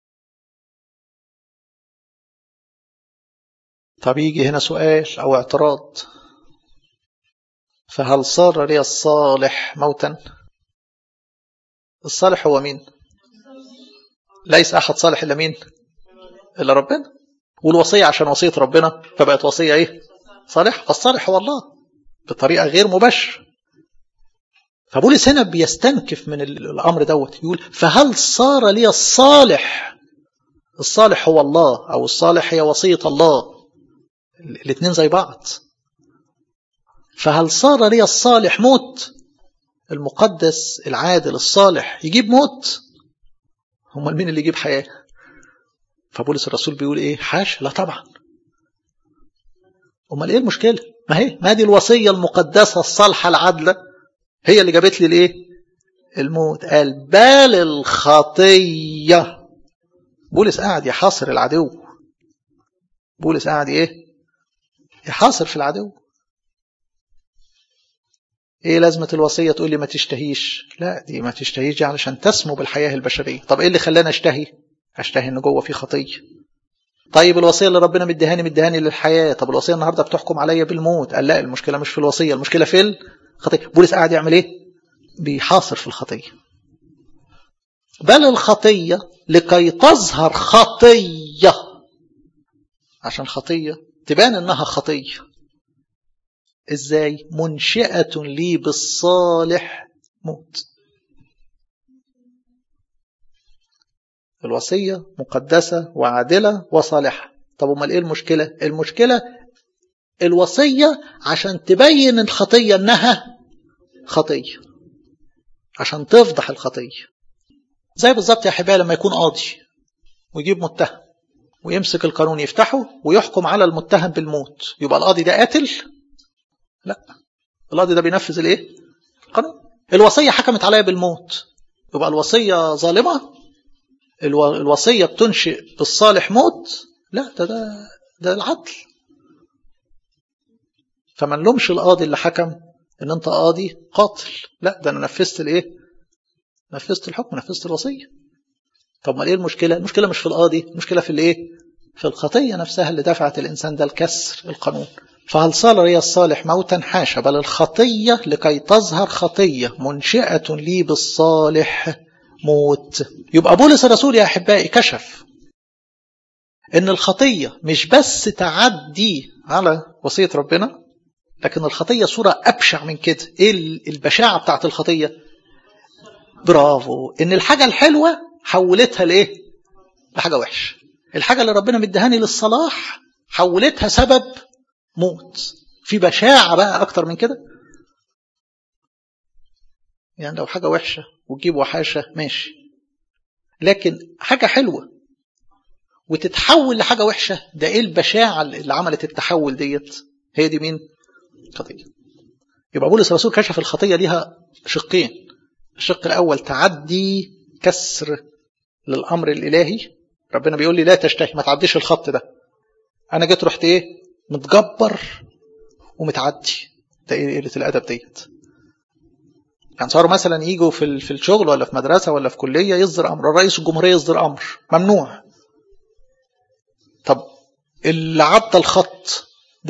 A: طب يجي هنا سؤال أو اعتراض، فهل صار لي الصالح موتا؟ الصالح هو مين؟ ليس أحد صالح إلا مين؟ إلا ربنا. والوصية عشان وصية ربنا فبقت وصية صالح. فالصالح هو الله بطريقة غير مباشرة. فبولس هنا بيستنكف من الأمر دوت، يقول فهل صار لي الصالح؟ الصالح هو الله، أو الصالح هي وصية الله، الاثنين زي بعض. فهل صار لي الصالح موت؟ المقدس العادل الصالح يجيب موت؟ هم مين اللي يجيب حياة؟ فبولس الرسول بيقول حاش، لا طبعا. امال ايه المشكلة؟ ما دي الوصية المقدسة الصالحة العادلة هي اللي جابت لي الموت. قال بل الخطية. بولس قاعد يحاصر العدو. بولس قاعد يحاصر في العدو. لازمة الوصية؟ تقول لي ما تشتهيش. لا، دي ما تشتهيش دي علشان تسمو بالحياة البشرية. طب ايه اللي خلاني اشتهي ان جوه في خطية. طيب الوصية اللي ربنا مديهاني للحياة، طب الوصية النهاردة بتحكم عليا بالموت. قال لا، المشكلة مش في الوصية، المشكلة في الخطية. بولس قاعد يعمل بيحاصر في الخطية. بل الخطية لكي تظهر خطية، عشان خطية تبان انها خطية. ازاي؟ منشئة لي بالصالح موت. الوصية مقدسة وعادلة وصالحة. طب امال ايه المشكلة؟ المشكلة الوصية عشان تبين الخطية انها خطية، عشان تفضح الخطية. زي بالظبط يا حبايبي لما يكون قاضي ويجيب متهم ويمسك القانون يفتحه ويحكم على المتهم بالموت، يبقى القاضي ده قاتل؟ لا، القاضي ده بينفذ القانون. الوصية حكمت عليا بالموت، يبقى الوصية ظالمة؟ الوصية بتنشئ بالصالح موت؟ لا، ده العدل. فما نلومش القاضي اللي حكم ان انت قاضي قاتل. لا، ده انا نفذت نفذت الحكم، نفذت الوصية. طب ما ايه المشكلة؟ المشكلة مش في القاضي، المشكلة في في الخطية نفسها اللي دفعت الانسان ده لكسر القانون. فهل صار لي الصالح موتا؟ حاشا، بل الخطية لكي تظهر خطية منشئة لي بالصالح موت. يبقى بولس الرسول يا أحبائي كشف إن الخطية مش بس تعدي على وصية ربنا، لكن الخطية صورة أبشع من كده. إيه البشاعة بتاعت الخطية؟ برافو، إن الحاجة الحلوة حولتها لحاجة وحش. الحاجة اللي ربنا مدهاني للصلاح حولتها سبب موت. في بشاعة بقى أكتر من كده؟ يعني لو حاجة وحشة وتجيب وحاشة ماشي، لكن حاجة حلوة وتتحول لحاجة وحشة، ده إيه البشاعة اللي عملت التحول ديت؟ هي دي مين؟ خطية. يبقى بولس الرسول كشف الخطية ليها شقين. الشق الأول تعدي كسر للأمر الإلهي. ربنا بيقول لي لا تشتهي، ما تعديش الخط ده. أنا جيت رحت متجبر ومتعدي. ده إيه قلة الأدب ديت؟ يعني صاروا مثلا يجوا في الشغل ولا في مدرسة ولا في كلية يصدر أمر، رئيس الجمهورية يصدر أمر ممنوع. طب اللي عدى الخط ده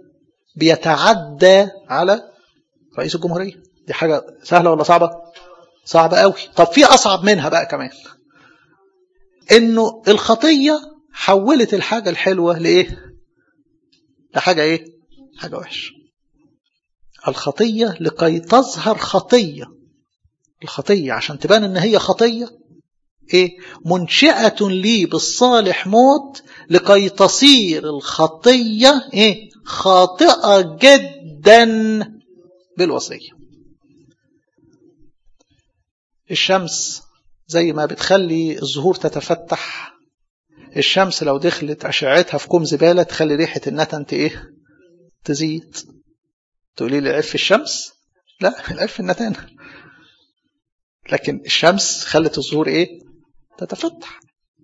A: بيتعدى على رئيس الجمهورية. دي حاجة سهلة ولا صعبة؟ صعب قوي. طب في أصعب منها بقى كمان، إنه الخطية حولت الحاجة الحلوة لإيه؟ لحاجة إيه؟ حاجة وحشة. الخطية لكي تظهر خطية، الخطية عشان تبان إن هي خطية إيه؟ منشئة لي بالصالح موت لكي تصير الخطية إيه؟ خاطئة جدا بالوصية. الشمس زي ما بتخلي الزهور تتفتح، الشمس لو دخلت أشعتها في كوم زبالة تخلي ريحة النتن إيه؟ تزيد. تقولي لي عرف الشمس؟ لا، العرف النتن. لكن الشمس خلت الزهور إيه؟ تتفتح.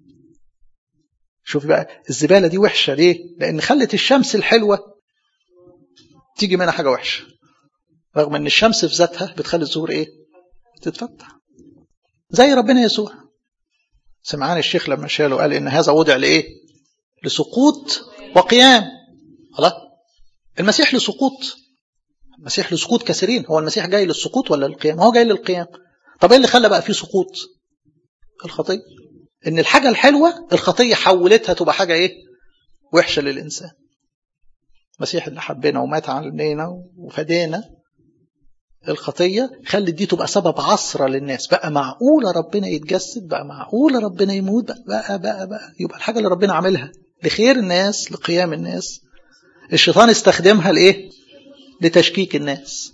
A: شوفي بقى الزبالة دي وحشة ليه؟ لأن خلت الشمس الحلوة تيجي منها حاجة وحشة، رغم أن الشمس في ذاتها بتخلي الزهور إيه؟ تتفتح. زي ربنا يسوع، سمعان الشيخ لما شاله قال إن هذا وضع لإيه؟ لسقوط وقيام. خلاص، المسيح لسقوط، المسيح لسقوط كثيرين. هو المسيح جاي للسقوط ولا للقيام؟ هو جاي للقيام. طب ايه اللي خلى بقى فيه سقوط؟ الخطية. ان الحاجة الحلوة الخطية حولتها تبقى حاجة ايه؟ وحشة للإنسان. المسيح اللي حبنا ومات عننا وفدينا، الخطية خلت دي تبقى سبب عصرة للناس. بقى معقولة ربنا يتجسد؟ بقى معقولة ربنا يموت؟ بقى يبقى الحاجة اللي ربنا عملها لخير الناس لقيام الناس، الشيطان استخدمها لإيه؟ لتشكيك الناس.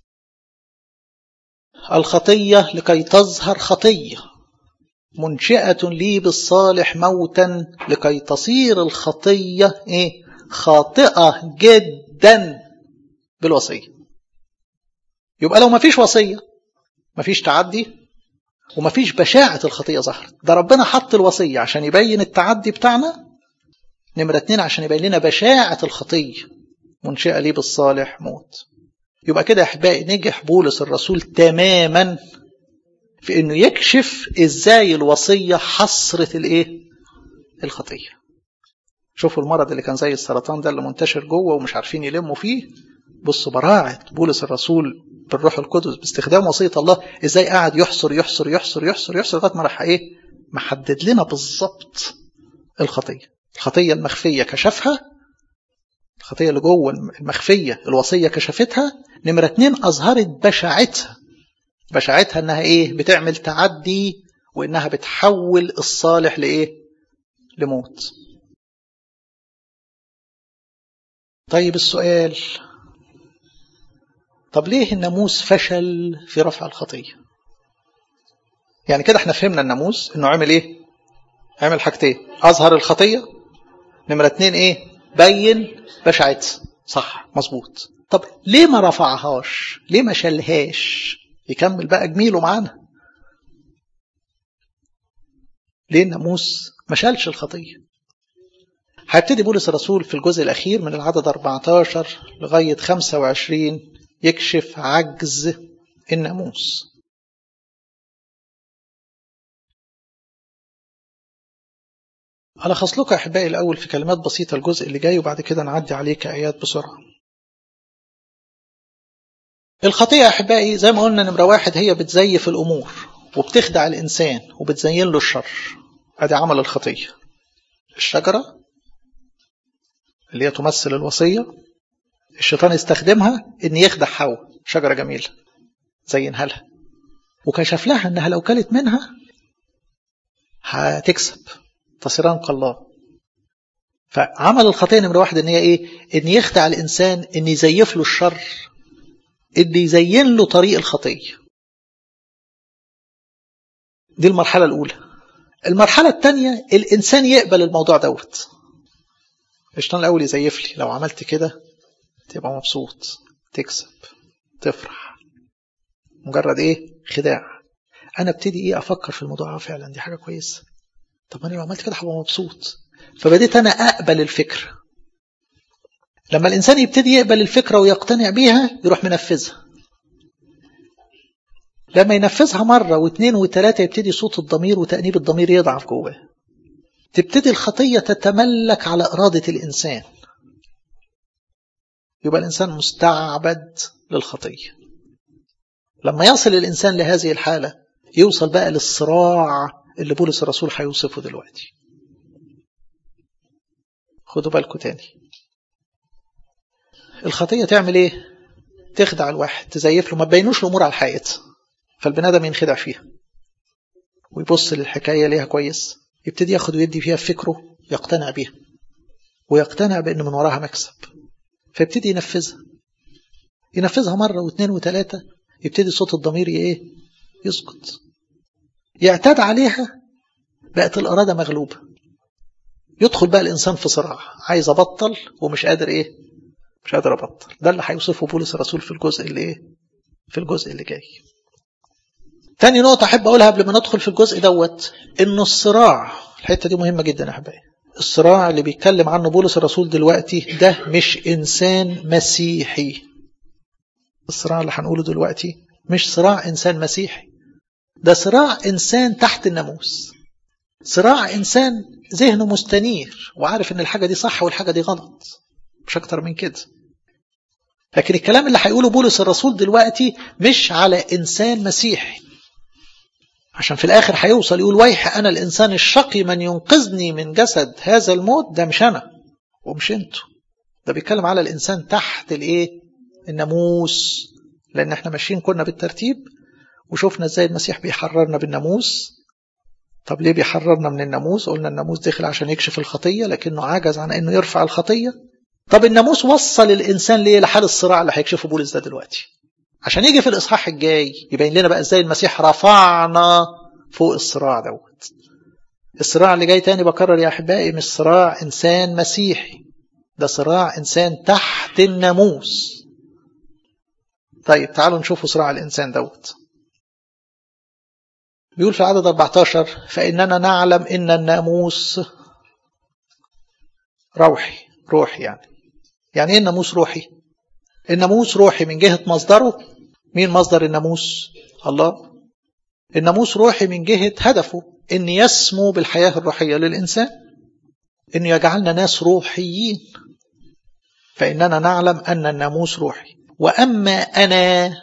A: الخطية لكي تظهر خطية منشئة لي بالصالح موتا لكي تصير الخطية إيه؟ خاطئة جدا بالوصية. يبقى لو ما فيش وصية ما فيش تعدي وما فيش بشاعة الخطية ظهرت. ده ربنا حط الوصية عشان يبين التعدي بتاعنا، نمرة 2 عشان يبين لنا بشاعة الخطية منشئة لي بالصالح موت. يبقى كده يا احبائي نجح بولس الرسول تماما في انه يكشف ازاي الوصية حصرت الايه؟ الخطية. شوفوا المرض اللي كان زي السرطان ده اللي منتشر جوه ومش عارفين يلموا فيه. بصوا براعة بولس الرسول بالروح القدس باستخدام وصية الله ازاي قاعد يحصر يحصر يحصر يحصر يحصر لغايه ما راح ايه؟ محدد لنا بالظبط الخطية. الخطية المخفية كشفها، الخطية اللي جوه المخفية الوصية كشفتها. نمرة 2 أظهرت بشاعتها. بشاعتها انها ايه؟ بتعمل تعدي وانها بتحول الصالح لايه؟ لموت. طيب السؤال، طب ليه الناموس فشل في رفع الخطية؟ يعني كده احنا فهمنا الناموس انه عمل ايه؟ عمل حاجتين، اظهر الخطية، نمرة 2 ايه؟ بين بشاعتها. صح، مظبوط. طب ليه ما رفعهاش؟ ليه ما شلهاش؟ يكمل بقى جميله معانا. ليه الناموس ما شالش الخطية؟ هيبتدي بولس الرسول في الجزء الأخير من العدد 14 لغاية 25 يكشف عجز الناموس. ألخص لكم أحبائي الأول في كلمات بسيطة الجزء اللي جاي وبعد كده نعدي عليه كآيات بسرعة. الخطيئة أحبائي زي ما قلنا نمرة 1 هي بتزيف الأمور وبتخدع الإنسان وبتزين له الشر. أدي عمل الخطية. الشجرة اللي هي تمثل الوصية الشيطان استخدمها إن يخدع حواء، شجرة جميلة زينها لها وكشف لها أنها لو كلت منها هتكسب تصيران كالله. فعمل الخطيئة نمرة 1 إن هي إيه؟ إن يخدع الإنسان، إن يزيف له الشر، إن يزين له طريق الخطية. دي المرحلة الأولى. المرحلة الثانية الإنسان يقبل الموضوع دوت. الشيطان الأول يزيف لي لو عملت كده تبقى مبسوط، تكسب، تفرح. مجرد إيه؟ خداع. أنا ابتدي إيه؟ أفكر في الموضوع فعلا دي حاجة كويسة. طب أنا لو عملت كده هبقى مبسوط. فبديت أنا أقبل الفكرة. لما الإنسان يبتدي يقبل الفكرة ويقتنع بيها يروح منفذها. لما ينفذها مرة واثنين وثلاثة يبتدي صوت الضمير وتأنيب الضمير يضعف جواه. تبتدي الخطية تتملك على إرادة الإنسان. يبقى الإنسان مستعبد للخطية. لما يصل الإنسان لهذه الحالة يوصل بقى للصراع اللي بولس الرسول هيوصفه دلوقتي. خدوا بالكم تاني، الخطية تعمل ايه؟ تخدع الواحد، تزيف له، ما تبينوش الامور على حقيقتها، فالبني ادم ينخدع فيها ويبص للحكاية ليها كويس، يبتدي ياخد ويدي فيها بفكره، يقتنع بيها ويقتنع بأن من وراها مكسب، فيبتدي ينفذها مرة واثنين وثلاثة، يبتدي صوت الضمير يسكت، يعتاد عليها، بقت الإرادة مغلوبة، يدخل بقى الإنسان في صراع، عايز أبطل ومش قادر مش قادر أبطل. ده اللي هيوصفه بولس الرسول في الجزء اللي جاي. تاني نقطة أحب أقولها قبل ما ندخل في الجزء دوت، إنه الصراع، الحتة دي مهمة جدا يا أحبائي، الصراع اللي بيتكلم عنه بولس الرسول دلوقتي ده مش إنسان مسيحي. الصراع اللي هنقوله دلوقتي مش صراع إنسان مسيحي، ده صراع إنسان تحت الناموس، صراع إنسان ذهنه مستنير وعارف إن الحاجة دي صح والحاجة دي غلط، مش أكتر من كده. لكن الكلام اللي هيقوله بولس الرسول دلوقتي مش على إنسان مسيحي، عشان في الآخر هيوصل يقول ويح أنا الإنسان الشقي من ينقذني من جسد هذا الموت. ده مش أنا ومش أنتوا، ده بيتكلم على الإنسان تحت الناموس، لأن احنا ماشيين كنا بالترتيب وشوفنا ازاي المسيح بيحررنا بالناموس. طب ليه بيحررنا من الناموس؟ قلنا الناموس دخل عشان يكشف الخطية، لكنه عجز عن انه يرفع الخطية. طب الناموس وصل الإنسان ليه؟ لحال الصراع اللي هيكشفه بولس ده دلوقتي، عشان يجي في الإصحاح الجاي يبين لنا بقى ازاي المسيح رفعنا فوق الصراع دوت. الصراع اللي جاي تاني بكرر يا أحبائي مش صراع إنسان مسيحي، ده صراع إنسان تحت الناموس. طيب تعالوا نشوفوا صراع الإنسان دوت. بيقول في عدد 14 فإننا نعلم إن الناموس روحي يعني إيه الناموس روحي؟ الناموس روحي من جهة مصدره. مين مصدر الناموس؟ الله. الناموس روحي من جهة هدفه، إن يسمو بالحياة الروحية للإنسان، إنه يجعلنا ناس روحيين. فإننا نعلم أن الناموس روحي، وأما أنا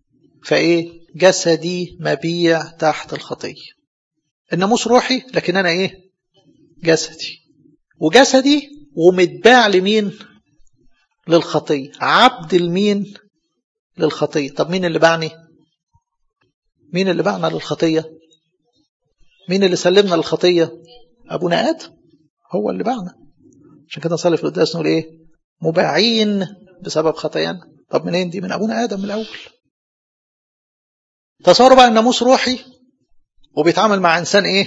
A: جسدي مبيع تحت الخطية. الناموس روحي لكن أنا جسدي، وجسدي ومتباع لمين؟ للخطية، عبد المين؟ للخطية. طب مين اللي باعني؟ مين اللي باعنا للخطية؟ مين اللي سلمنا للخطية؟ أبونا آدم هو اللي باعنا. عشان كده نصلي في القداس نقول مباعين بسبب خطايانا. طب منين دي؟ من أبونا آدم من الأول. تصوروا بقى الناموس روحي وبيتعامل مع إنسان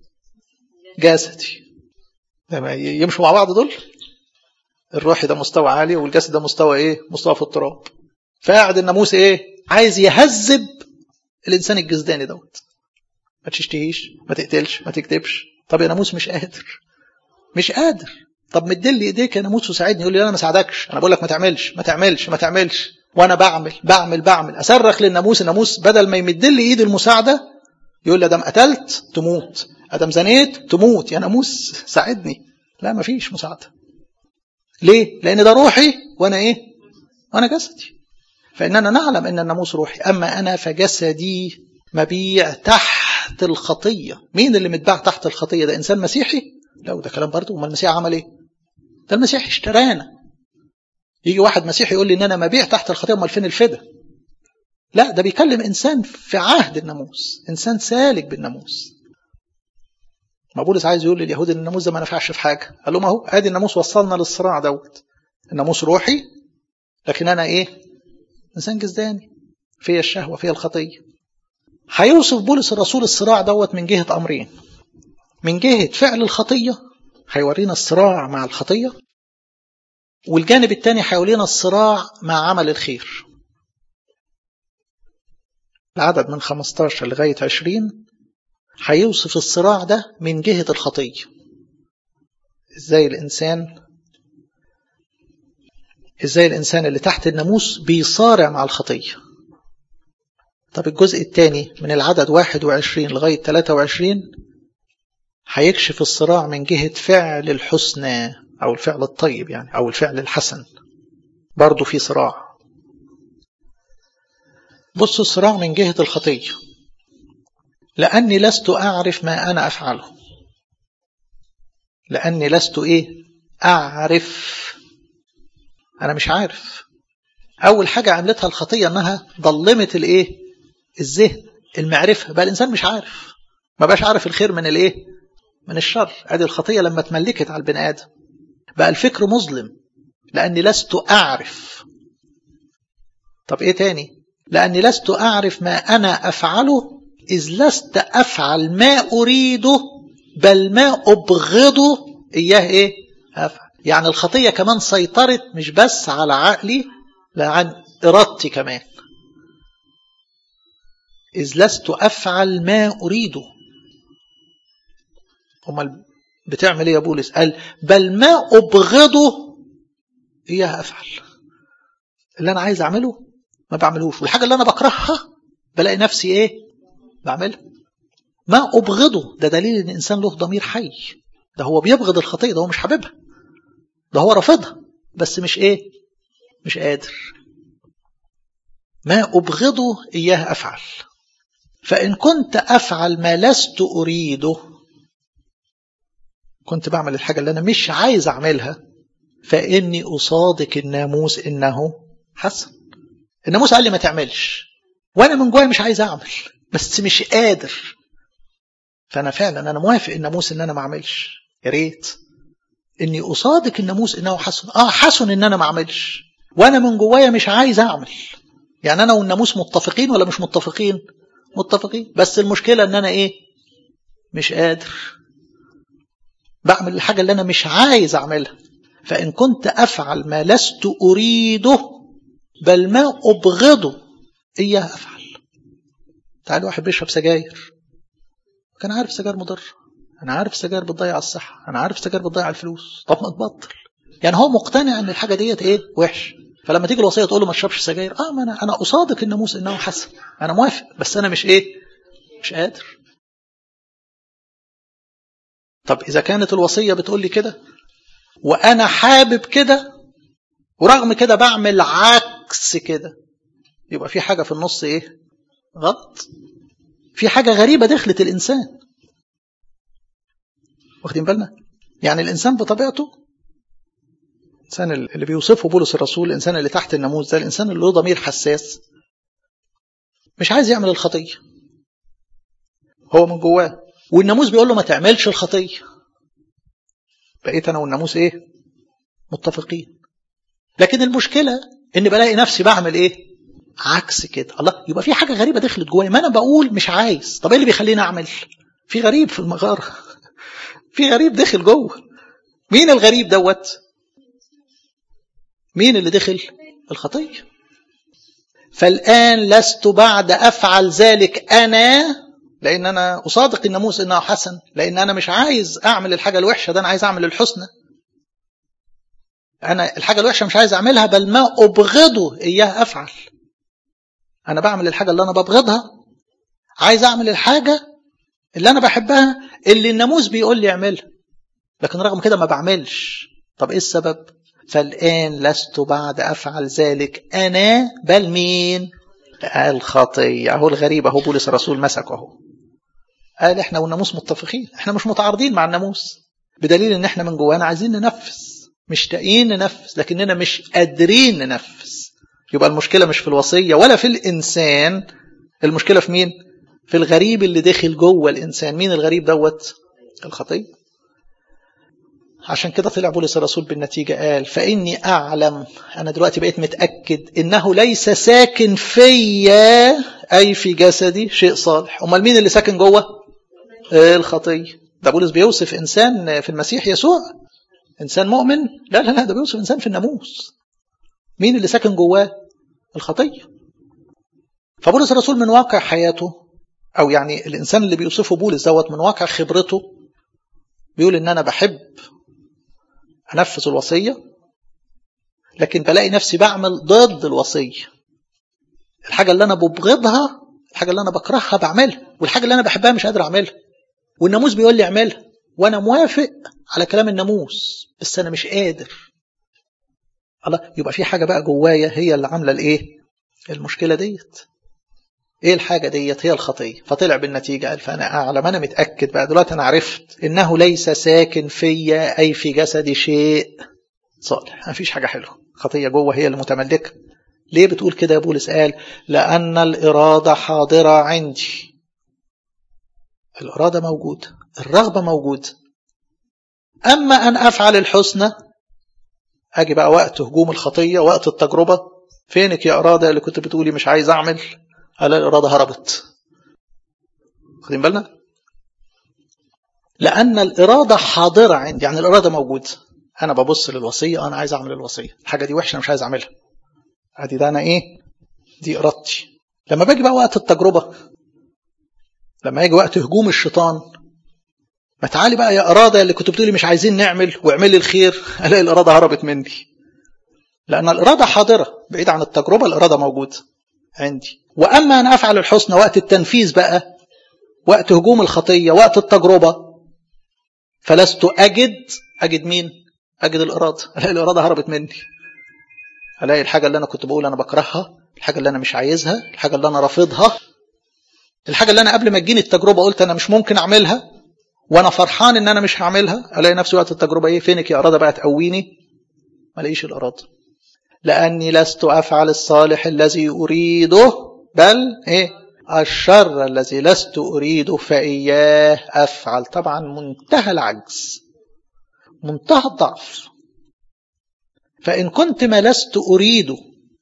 A: جسدي، لما يمشوا مع بعض دول، الروحي ده مستوى عالي والجسد ده مستوى مستوى في التراب. فقاعد الناموس عايز يهذب الإنسان الجسداني دوت، ما تشتهيش، ما تقتلش، ما تكذبش. طب يا ناموس مش قادر. طب مدلي ايديك يا ناموس وساعدني. يقول لي انا ما ساعدكش، انا بقول لك ما تعملش وانا بعمل اصرخ للناموس. الناموس بدل ما يمدلي ايد المساعده يقول لي ادم قتلت تموت، ادم زنيت تموت، يا ناموس ساعدني. لا، ما فيش مساعده. ليه؟ لان ده روحي وانا وانا جسدي. فاننا نعلم ان الناموس روحي، اما انا فجسدي مبيع تحت الخطيه. مين اللي متباع تحت الخطيه؟ ده انسان مسيحي؟ لا، وده كلام برضه. ما المسيح عمل ده المسيح اشترانا. يجي واحد مسيحي يقول لي ان انا مبيع تحت الخطيه، امال فين الفدا؟ لا، ده بيكلم انسان في عهد الناموس، انسان سالك بالناموس. ما بولس عايز يقول لليهود ان الناموس ده ما نفعش في حاجه. قال لهم اهو ادي الناموس وصلنا للصراع دوت. الناموس روحي لكن انا انسان جسداني، فيا الشهوه، فيا الخطيه. هيوصف بولس الرسول الصراع دوت من جهه امرين. من جهه فعل الخطيه، هيورينا الصراع مع الخطيه، والجانب الثاني هيورينا الصراع مع عمل الخير. العدد من 15 لغايه 20 هيوصف الصراع ده من جهه الخطيه، ازاي الانسان اللي تحت الناموس بيصارع مع الخطيه. طب الجزء الثاني من العدد 21 لغايه 23 هيكشف الصراع من جهه فعل الحسنى او الفعل الطيب، او الفعل الحسن. برضو في صراع. بصوا الصراع من جهه الخطيه. لأني لست أعرف ما أنا أفعله. لأني لست أعرف. أنا مش عارف. أول حاجة عملتها الخطية أنها ضلمت الذهن، المعرفة. بقى الإنسان مش عارف، ما بقاش عارف الخير من من الشر. ادي الخطية لما تملكت على البني آدم بقى الفكر مظلم. لأني لست أعرف. طب إيه تاني؟ لأني لست أعرف ما أنا أفعله، إذ لست أفعل ما أريده بل ما أبغضه إياه أفعل. يعني الخطية كمان سيطرت مش بس على عقلي، لا عن إرادتي كمان. إذ لست أفعل ما أريده. أمال بتعمل إيه يا بولس؟ قال بل ما أبغضه إياه أفعل. اللي أنا عايز أعمله ما بعملوش، والحاجة اللي أنا بكرهها بلاقي نفسي بعملها. ما أبغضه ده دليل إن الإنسان له ضمير حي. ده هو بيبغض الخطية، ده هو مش حاببها، ده هو رافضها، بس مش مش قادر. ما أبغضه إياه أفعل. فإن كنت أفعل ما لست أريده، كنت بعمل الحاجة اللي أنا مش عايز أعملها، فإني أصادق الناموس إنه حسن. الناموس قال لي ما تعملش، وأنا من جوايا مش عايز أعمل بس مش قادر. فأنا فعلا أنا موافق الناموس إن أنا ما أعملش. يا ريت إني أصادق الناموس إنه حسن. حسن إن أنا ما أعملش وأنا من جوايا مش عايز أعمل. يعني أنا والناموس متفقين ولا مش متفقين؟ متفقين. بس المشكلة إن أنا مش قادر، بعمل الحاجة اللي أنا مش عايز أعملها. فإن كنت أفعل ما لست أريده بل ما أبغضه إياه أفعل. تعال واحد بيشرب سجاير، كان عارف سجاير مضر، أنا عارف سجاير بتضيع الصحة، أنا عارف سجاير بتضيع الفلوس، طب ما تبطل. يعني هو مقتنع أن الحاجة ديت وحش. فلما تيجي الوصية تقول له ما تشربش سجاير، ما أنا أصادق الناموس إنه حسن، أنا موافق، بس أنا مش مش قادر. طب إذا كانت الوصية بتقول لي كده وأنا حابب كده، ورغم كده بعمل عكس كده، يبقى في حاجة في النص غلط. في حاجة غريبة دخلت الإنسان. واخدين بالنا؟ يعني الإنسان بطبيعته، الإنسان اللي بيوصفه بولس الرسول، الإنسان اللي تحت الناموس ده، الإنسان اللي له ضمير حساس، مش عايز يعمل الخطية هو من جواه، والناموس بيقول له ما تعملش الخطية. بقيت أنا والناموس متفقين. لكن المشكلة إن بلاقي نفسي بعمل عكس كده. الله، يبقى في حاجة غريبة دخلت جوايا. ما أنا بقول مش عايز، طب إيه اللي بيخليني أعمل؟ في غريب في المغارة، في غريب دخل جوه. مين الغريب دوت؟ مين اللي دخل؟ الخطية. فالآن لست بعد أفعل ذلك أنا، لأن أنا أصادق الناموس إنه حسن، لأن أنا مش عايز أعمل الحاجة الوحشة، ده أنا عايز أعمل الحسنى. أنا الحاجة الوحشة مش عايز أعملها، بل ما أبغضه إياه أفعل. أنا بعمل الحاجة اللي أنا ببغضها، عايز أعمل الحاجة اللي أنا بحبها، اللي الناموس بيقول لي أعملها، لكن رغم كده ما بعملش. طب إيه السبب؟ فالآن لست بعد أفعل ذلك أنا، بل مين؟ الخطية. أهو الغريب، أهو بولس الرسول مسكه أهو. قال إحنا والناموس متفقين، إحنا مش متعارضين مع الناموس، بدليل إن إحنا من جوانا عايزين ننفذ، مشتاقين ننفذ، لكننا مش قادرين ننفذ. يبقى المشكلة مش في الوصية ولا في الإنسان، المشكلة في مين؟ في الغريب اللي داخل جوه الإنسان. مين الغريب دوت؟ الخطية. عشان كده طلع بولس الرسول بالنتيجة، قال فإني أعلم، أنا دلوقتي بقيت متأكد إنه ليس ساكن فيا أي في جسدي شيء صالح. أمال مين اللي ساكن جوه؟ الخطية. ده بولس بيوصف إنسان في المسيح يسوع، إنسان مؤمن. لا لا لا، ده بيوصف إنسان في الناموس. مين اللي ساكن جواه؟ الخطية. فبولس الرسول من واقع حياته، أو يعني الإنسان اللي بيوصفه بولس دوت من واقع خبرته، بيقول إن أنا بحب أنفذ الوصية، لكن بلاقي نفسي بعمل ضد الوصية. الحاجة اللي أنا ببغضها، الحاجة اللي أنا بكرهها بعملها، والحاجة اللي أنا بحبها مش قادر أعملها، والناموس بيقول لي أعملها، وأنا موافق على كلام الناموس، بس أنا مش قادر. الله، يبقى في حاجة بقى جوايا هي اللي عاملة المشكلة ديت. ايه الحاجة ديت؟ هي الخطية. فطلع بالنتيجة قال فأنا أعلم، أنا متأكد بقى دلوقتي، أنا عرفت إنه ليس ساكن فيا أي في جسدي شيء صالح. ما فيش حاجة حلوة، خطية جوه هي المتملكة. ليه بتقول كده يا بولس؟ قال لأن الإرادة حاضرة عندي. الإرادة موجودة، الرغبة موجودة. أما أن أفعل الحسنى، أجي بقى وقت هجوم الخطية، وقت التجربة، فينك يا إرادة اللي كنت بتقولي مش عايز أعمل؟ قال الإرادة هربت. خدين بالنا؟ لأن الإرادة حاضرة عندي، يعني الإرادة موجودة. أنا ببص للوصية، أنا عايز أعمل الوصية، الحاجة دي وحشة مش عايز أعملها، عادي، ده أنا إيه؟ دي إرادتي. لما باجي بقى وقت التجربة، لما يجي وقت هجوم الشيطان، ما تعالي بقى يا إرادة اللي كنت بتقولي مش عايزين نعمل واعملي الخير، ألاقي الإرادة هربت مني. لأن الإرادة حاضرة، بعيد عن التجربة الإرادة موجودة عندي. وأما أن أفعل الحسنى وقت التنفيذ بقى، وقت هجوم الخطية، وقت التجربة، فلست أجد مين؟ أجد الإرادة. ألاقي الإرادة هربت مني، ألاقي الحاجة اللي أنا كنت بقول أنا بكرهها، الحاجة اللي أنا مش عايزها، الحاجة اللي أنا رافضها، الحاجة اللي أنا قبل ما تجيني التجربة قلت أنا مش ممكن أعملها وأنا فرحان إن أنا مش هعملها، ألاقي نفسي وقت التجربة إيه؟ فينك يا إرادة بقى تقويني؟ ما لاقيش الإرادة. لأني لست أفعل الصالح الذي أريده، بل إيه؟ الشر الذي لست أريده فإياه أفعل. طبعا منتهى العجز، منتهى الضعف. فإن كنت ما لست أريده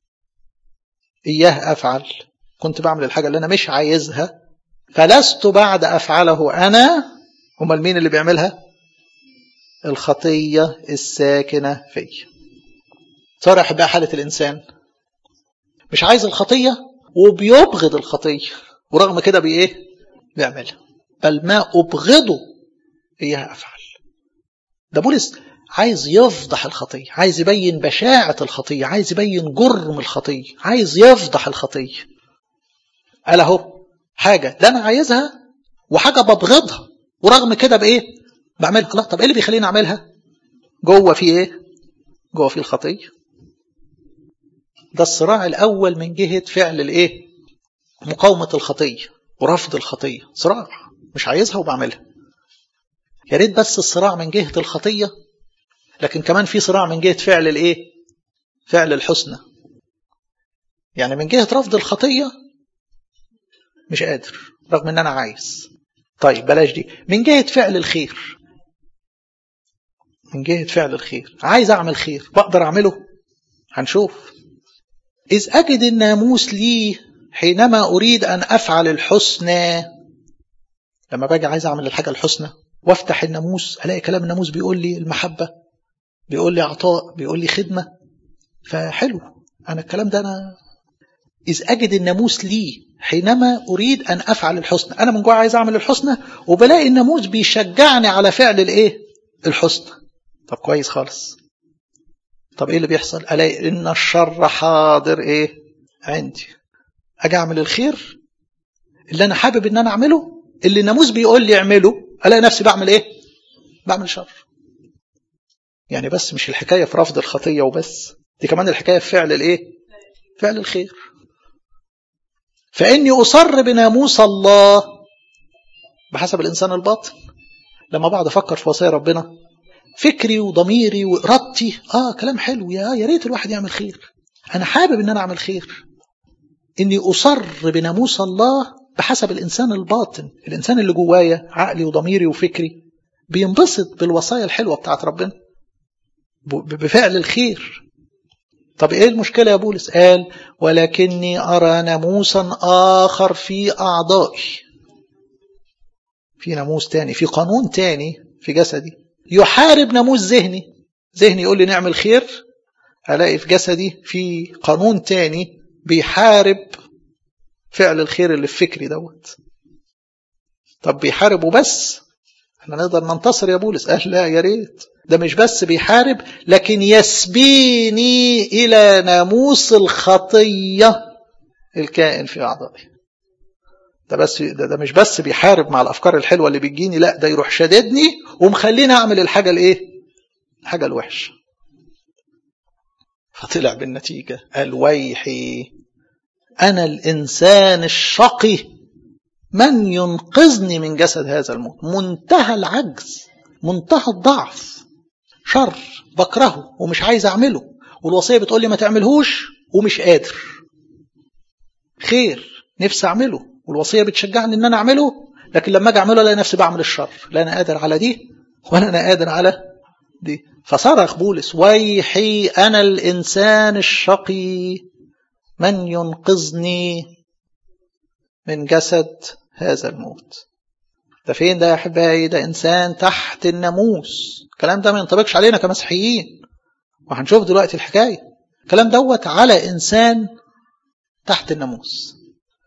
A: إياه أفعل، كنت بعمل الحاجة اللي أنا مش عايزها، فلست بعد أفعله أنا. أمال مين اللي بيعملها؟ الخطية الساكنة في. صرح بقى حالة الإنسان مش عايز الخطية وبيبغض الخطية، ورغم كده بإيه؟ بيعملها. بل ما أبغضه إياها أفعل. ده بولس عايز يفضح الخطية، عايز يبين بشاعة الخطية، عايز يبين جرم الخطية، عايز يفضح الخطية. قال اهو حاجة لا أنا عايزها وحاجة ببغضها، ورغم كده بإيه؟ بعملها. لا، طب إيه اللي بيخليني أعملها؟ جوه في إيه؟ جوه في الخطية. ده الصراع الأول من جهة فعل الإيه؟ مقاومة الخطية ورفض الخطية. صراع مش عايزها وبعملها. يا ريت بس الصراع من جهة الخطية، لكن كمان في صراع من جهة فعل الإيه؟ فعل الحسنى. يعني من جهة رفض الخطية مش قادر رغم ان انا عايز. طيب بلاش دي. من جهة فعل الخير، من جهة فعل الخير عايز اعمل خير، بقدر اعمله؟ هنشوف. اذ اجد الناموس لي حينما اريد ان افعل الحسنى. لما باجي عايز اعمل الحاجة الحسنى وافتح الناموس، الاقي كلام الناموس بيقول لي المحبة، بيقول لي عطاء، بيقول لي خدمة، فحلو. انا الكلام ده انا إذ أجد الناموس لي حينما أريد أن أفعل الحسنى. أنا من جوه عايز أعمل الحسنى وبلاقي الناموس بيشجعني على فعل الإيه؟ الحسنى. طب كويس خالص. طب إيه اللي بيحصل؟ ألاقي إن الشر حاضر إيه؟ عندي. أجي أعمل الخير اللي أنا حابب إن أنا أعمله، اللي الناموس بيقول لي أعمله، ألاقي نفسي بعمل إيه؟ بعمل شر. يعني بس مش الحكاية في رفض الخطية وبس، دي كمان الحكاية في فعل الإيه؟ فعل الخير. فإني أصر بناموس الله بحسب الإنسان الباطن. لما بعد أفكر في وصايا ربنا، فكري وضميري وإرادتي كلام حلو، يا ريت الواحد يعمل خير، أنا حابب إن أنا أعمل خير. إني أصر بناموس الله بحسب الإنسان الباطن. الإنسان اللي جوايا عقلي وضميري وفكري بينبسط بالوصايا الحلوة بتاعت ربنا بفعل الخير. طب إيه المشكلة يا بولس؟ قال ولكني أرى ناموسا آخر في أعضائي. في ناموس تاني، في قانون تاني في جسدي يحارب ناموس ذهني. ذهني يقول لي نعمل خير، ألاقي في جسدي في قانون تاني بيحارب فعل الخير اللي في فكري دوت. طب بيحاربه بس احنا نقدر ننتصر يا بولس؟ قال لا، يا ريت. ده مش بس بيحارب، لكن يسبيني إلى ناموس الخطية الكائن في أعضائي. ده مش بس بيحارب مع الأفكار الحلوة اللي بتجيني، لا، ده يروح شددني ومخليني أعمل الحاجة الإيه؟ الحاجة الوحشة. فطلع بالنتيجة قال ويحي أنا الإنسان الشقي من ينقذني من جسد هذا الموت. منتهى العجز، منتهى الضعف، شر بكرهه ومش عايز أعمله، والوصية بتقول لي ما تعملهوش ومش قادر. خير نفسي أعمله والوصية بتشجعني إن أنا أعمله، لكن لما أجي أعمله ألاقي نفسي بعمل الشر. لا أنا قادر على دي ولا أنا قادر على دي. فصرخ بولس ويحي أنا الإنسان الشقي من ينقذني من جسد هذا الموت. ده فين ده يا أحبائي؟ ده إنسان تحت الناموس. الكلام ده ما ينطبقش علينا كمسيحيين، وهنشوف دلوقتي الحكاية. الكلام دوت على إنسان تحت الناموس.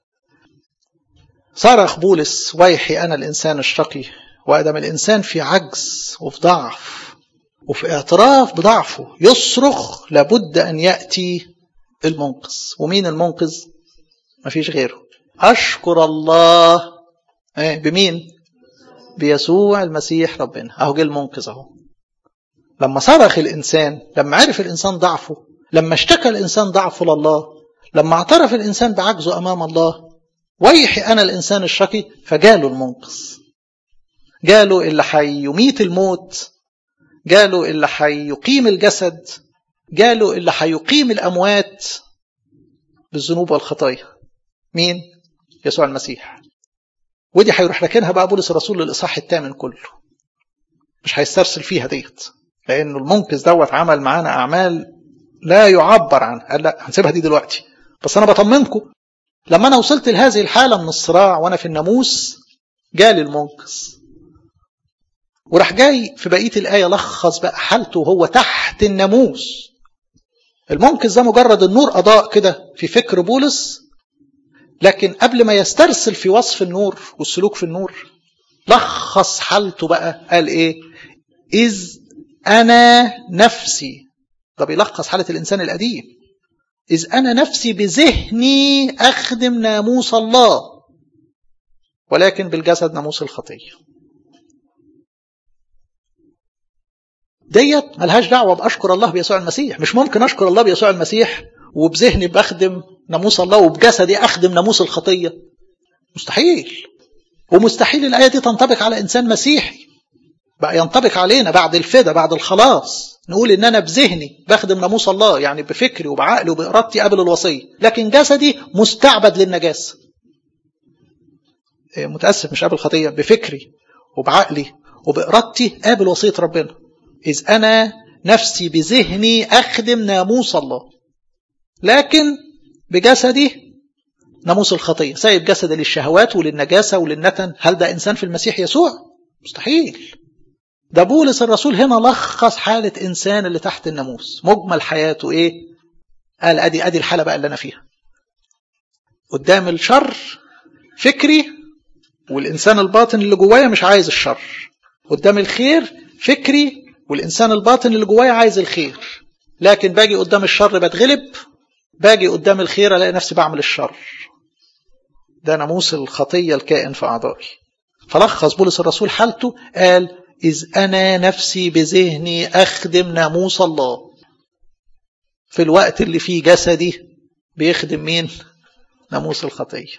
A: صرخ بولس ويحي أنا الإنسان الشقي. وأدم الإنسان في عجز وفي ضعف وفي اعتراف بضعفه يصرخ لابد أن يأتي المنقذ. ومين المنقذ؟ مفيش غيره. أشكر الله بمين؟ بيسوع المسيح ربنا. أهو جه المنقذ أهو. لما صرخ الإنسان، لما عرف الإنسان ضعفه، لما اشتكى الإنسان ضعفه لله، لما اعترف الإنسان بعجزه أمام الله، ويحي أنا الإنسان الشقي، فجاله المنقذ. جاله اللي حيميت الموت، جاله اللي حيقيم الجسد، جاله اللي حيقيم الأموات بالذنوب والخطايا. مين؟ يسوع المسيح. ودي هيروح لكنها بقى بولس الرسول للإصحاح الثامن كله، مش هيسترسل فيها ديت، لأنه المنقذ دوت عمل معانا أعمال لا يعبر عنها. قال لا هنسيبها دي دلوقتي، بس أنا بطمنكم لما أنا وصلت لهذه الحالة من الصراع وأنا في الناموس جالي المنقذ. وراح جاي في بقية الآية لخص بقى حالته وهو تحت الناموس. المنقذ ده مجرد النور أضاء كده في فكر بولس، لكن قبل ما يسترسل في وصف النور والسلوك في النور لخص حالته بقى. قال إيه؟ إذ أنا نفسي. ده بيلخص حالة الإنسان القديم. إذ أنا نفسي بذهني أخدم ناموس الله، ولكن بالجسد ناموس الخطية. ديت ملهاش دعوة بأشكر الله بيسوع المسيح. مش ممكن أشكر الله بيسوع المسيح وبذهني بأخدم ناموس الله وبجسدي أخدم ناموس الخطية. مستحيل. ومستحيل الآية دي تنطبق على إنسان مسيحي. بقى ينطبق علينا بعد الفدا، بعد الخلاص، نقول إن أنا بذهني بخدم ناموس الله، يعني بفكري وبعقلي وبإرادتي قبل الوصية، لكن جسدي مستعبد للنجاسة. متأسف، مش قبل خطية، بفكري وبعقلي وبإرادتي قابل وصية ربنا. إذ أنا نفسي بذهني أخدم ناموس الله، لكن بجسدي ناموس الخطية، سايب جسدي للشهوات وللنجاسة وللنتن. هل ده إنسان في المسيح يسوع؟ مستحيل. ده بولس الرسول هنا لخص حالة إنسان اللي تحت الناموس. مجمل حياته إيه؟ قال أدي الحالة بقى اللي أنا فيها. قدام الشر فكري والإنسان الباطن اللي جوايا مش عايز الشر. قدام الخير فكري والإنسان الباطن اللي جوايا عايز الخير. لكن باجي قدام الشر بتغلب، باجي قدام الخير ألاقي نفسي بعمل الشر. ده ناموس الخطية الكائن في أعضائي. فلخص بولس الرسول حالته، قال إذ أنا نفسي بذهني أخدم ناموس الله، في الوقت اللي فيه جسدي بيخدم مين؟ ناموس الخطية.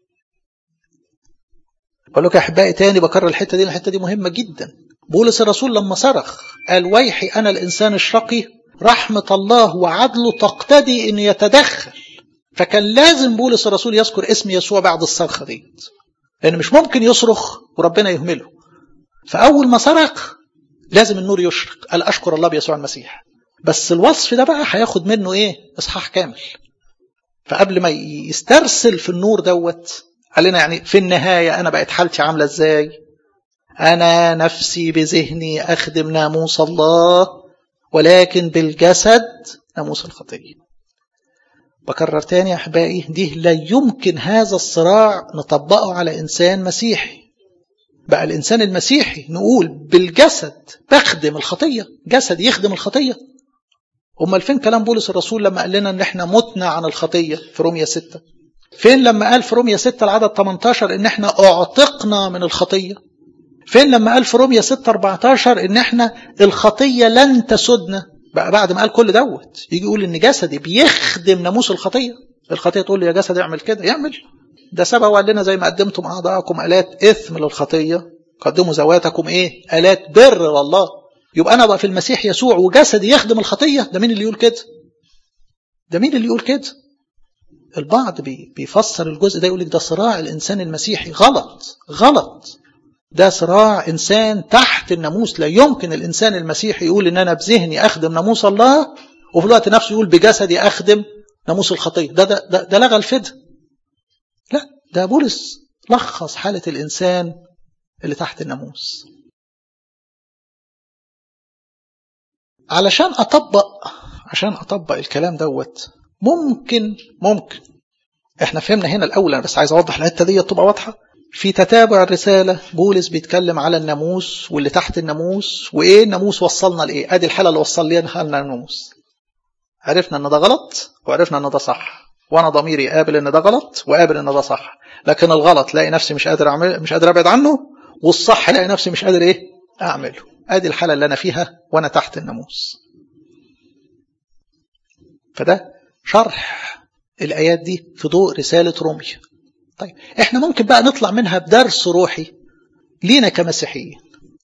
A: أقول لك يا أحبائي تاني بكرر الحتة دي مهمة جدا. بولس الرسول لما صرخ قال ويحي أنا الإنسان الشقي، رحمة الله وعدله تقتدي أن يتدخل. فكان لازم بولس الرسول يذكر اسم يسوع بعد الصرخة دي، لأن مش ممكن يصرخ وربنا يهمله. فأول ما صرخ لازم النور يشرق. قال أشكر الله بيسوع المسيح. بس الوصف ده بقى هياخد منه إيه؟ إصحاح كامل. فقبل ما يسترسل في النور دوت قال لنا يعني في النهاية أنا بقت حالتي عاملة إزاي؟ أنا نفسي بذهني أخدم ناموس الله، ولكن بالجسد ناموس الخطية. بكرر تاني يا أحبائي، دي لا يمكن هذا الصراع نطبقه على إنسان مسيحي. بقى الإنسان المسيحي نقول بالجسد بخدم الخطية، جسد يخدم الخطية. أمال فين كلام بولس الرسول لما قال لنا إن إحنا متنا عن الخطية في رومية 6؟ فين لما قال في رومية 6 العدد 18 إن إحنا أعتقنا من الخطية؟ فين لما قال في رومية 6:14 إن إحنا الخطية لن تسدنا؟ بقى بعد ما قال كل دوت يجي يقول إن جسدي بيخدم ناموس الخطية. الخطية تقول لي يا جسد اعمل كده، يعمل. ده سبب وقال لنا زي ما قدمتم أعضاءكم آلات إثم للخطية قدموا ذواتكم إيه؟ آلات بر لله. يبقى أنا بقى في المسيح يسوع وجسدي يخدم الخطية؟ ده مين اللي يقول كده؟ ده مين اللي يقول كده؟ البعض بيفسر الجزء ده يقول لك ده صراع الإنسان المسيحي. غلط غلط. ده صراع إنسان تحت الناموس. لا يمكن الإنسان المسيحي يقول إن أنا بذهني أخدم ناموس الله وفي الوقت نفسه يقول بجسدي أخدم ناموس الخطية. ده لغى الفداء. لا، ده بولس لخص حالة الإنسان اللي تحت الناموس. عشان أطبق الكلام دوت ممكن احنا فهمنا هنا الأول. أنا بس عايز أوضح الحتة دي تبقى واضحة. في تتابع الرسالة بولس بيتكلم على الناموس واللي تحت الناموس وإيه الناموس وصلنا لإيه. أدي الحالة اللي وصل لنا الناموس. عرفنا أن ده غلط وعرفنا أن ده صح، وأنا ضميري قابل أن ده غلط وقابل أن ده صح. لكن الغلط لاقي نفسي مش قادر أبعد عنه، والصح لاقي نفسي مش قادر أعمله. أدي الحالة اللي أنا فيها وأنا تحت الناموس. فده شرح الآيات دي في ضوء رسالة روميا. طيب احنا ممكن بقى نطلع منها بدرس روحي لينا كمسيحيين.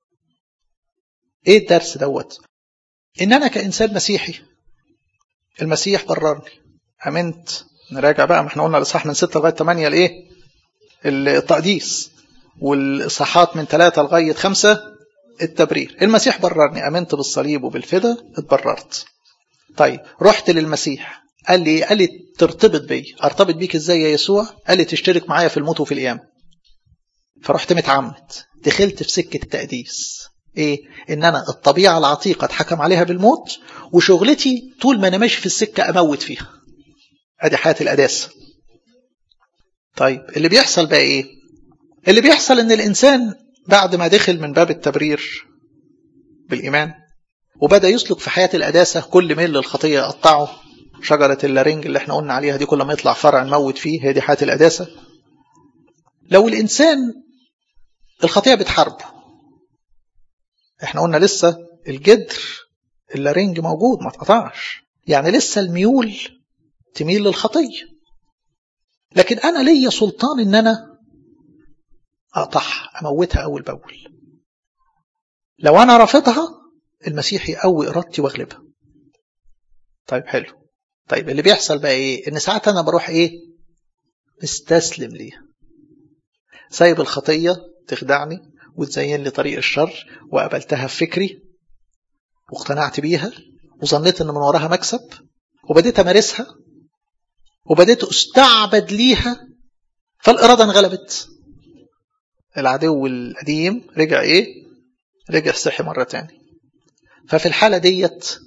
A: ايه الدرس دوت؟ ان انا كإنسان مسيحي المسيح بررني، امنت. نراجع بقى، ما احنا قلنا الاصحاح من 6 لغاية 8 الايه؟ التقديس، والاصحاحات من 3 لغاية 5 التبرير. المسيح بررني، امنت بالصليب وبالفدا اتبررت. طيب رحت للمسيح قال لي ترتبط بي. ارتبط بيك ازاي يا يسوع؟ قال لي تشترك معايا في الموت وفي القيامة. فرحت متعمد، دخلت في سكة التقديس. ايه؟ ان انا الطبيعة العتيقة اتحكم عليها بالموت، وشغلتي طول ما انا ماشي في السكة اموت فيها. ادي حياة القداسة. طيب اللي بيحصل بقى ايه؟ اللي بيحصل ان الانسان بعد ما دخل من باب التبرير بالايمان وبدأ يسلك في حياة القداسة، كل ميل للخطية يقطعه. شجرة اللارنج اللي احنا قلنا عليها دي كل ما يطلع فرع نموت فيه، هي دي حياة القداسة. لو الإنسان الخطية بتحاربه، احنا قلنا لسه الجدر اللارنج موجود ما اتقطعش، يعني لسه الميول تميل للخطية، لكن أنا ليا سلطان إن أنا أقطعها أموتها أول بأول. لو أنا رافضها المسيح يقوي إرادتي واغلبها. طيب حلو. طيب اللي بيحصل بقى إيه؟ إن ساعات أنا بروح مستسلم ليها، سايب الخطية تخدعني وتزين لي طريق الشر، وقبلتها في فكري واقتنعت بيها وظنيت ان من وراها مكسب، وبديت امارسها وبديت استعبد ليها، فالإرادة انغلبت. العدو القديم رجع صحي مرة تاني. ففي الحالة ديت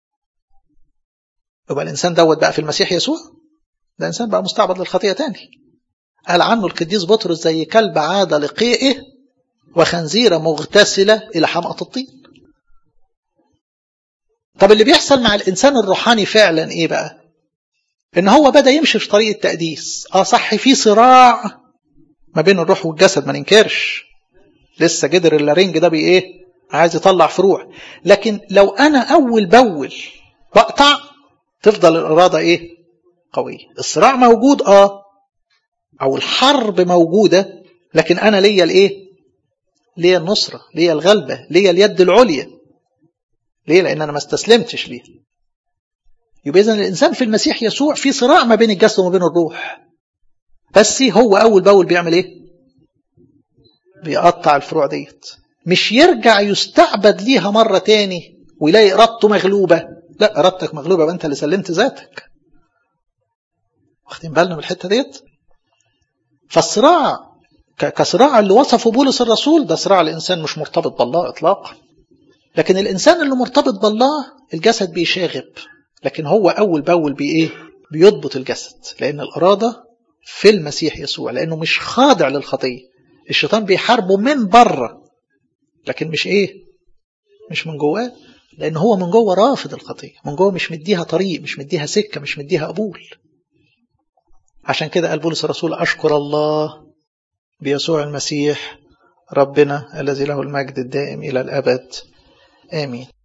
A: يبقى الإنسان دوت بقى في المسيح يسوع ده إنسان بقى مستعبد للخطية تاني. قال عنه القديس بطرس زي كلب عاد لقيئه وخنزيرة مغتسلة إلى حمأة الطين. طب اللي بيحصل مع الإنسان الروحاني فعلا إيه بقى؟ إن هو بدأ يمشي في طريق التقديس. صح، في صراع ما بين الروح والجسد، ما ننكرش. لسه جدر اللارنج ده عايز يطلع فروع. لكن لو أنا أول بأول بقطع تفضل الإرادة قوية. الصراع موجود أو الحرب موجودة، لكن أنا ليا ليا النصرة، ليا الغلبة، ليا اليد العليا. ليه؟ لأن أنا ما استسلمتش ليه. يبقى إذن الإنسان في المسيح يسوع في صراع ما بين الجسد وما بين الروح، بس هو أول بأول بيعمل بيقطع الفروع ديت. مش يرجع يستعبد ليها مرة تاني ويلاقي إرادته مغلوبة. لا، إرادتك مغلوبة وأنت اللي سلمت ذاتك. واخدين بالنا من الحتة ديت؟ فالصراع كصراع اللي وصفه بولس الرسول ده صراع الإنسان مش مرتبط بالله إطلاقا. لكن الإنسان اللي مرتبط بالله الجسد بيشاغب، لكن هو أول بأول بيضبط الجسد، لأن الإرادة في المسيح يسوع، لأنه مش خاضع للخطية. الشيطان بيحاربه من بره، لكن مش من جواه، لأن هو من جوه رافض الخطية، من جوه مش مديها طريق، مش مديها سكة، مش مديها قبول. عشان كده قال بولس الرسول: أشكر الله بيسوع المسيح ربنا الذي له المجد الدائم إلى الأبد، آمين.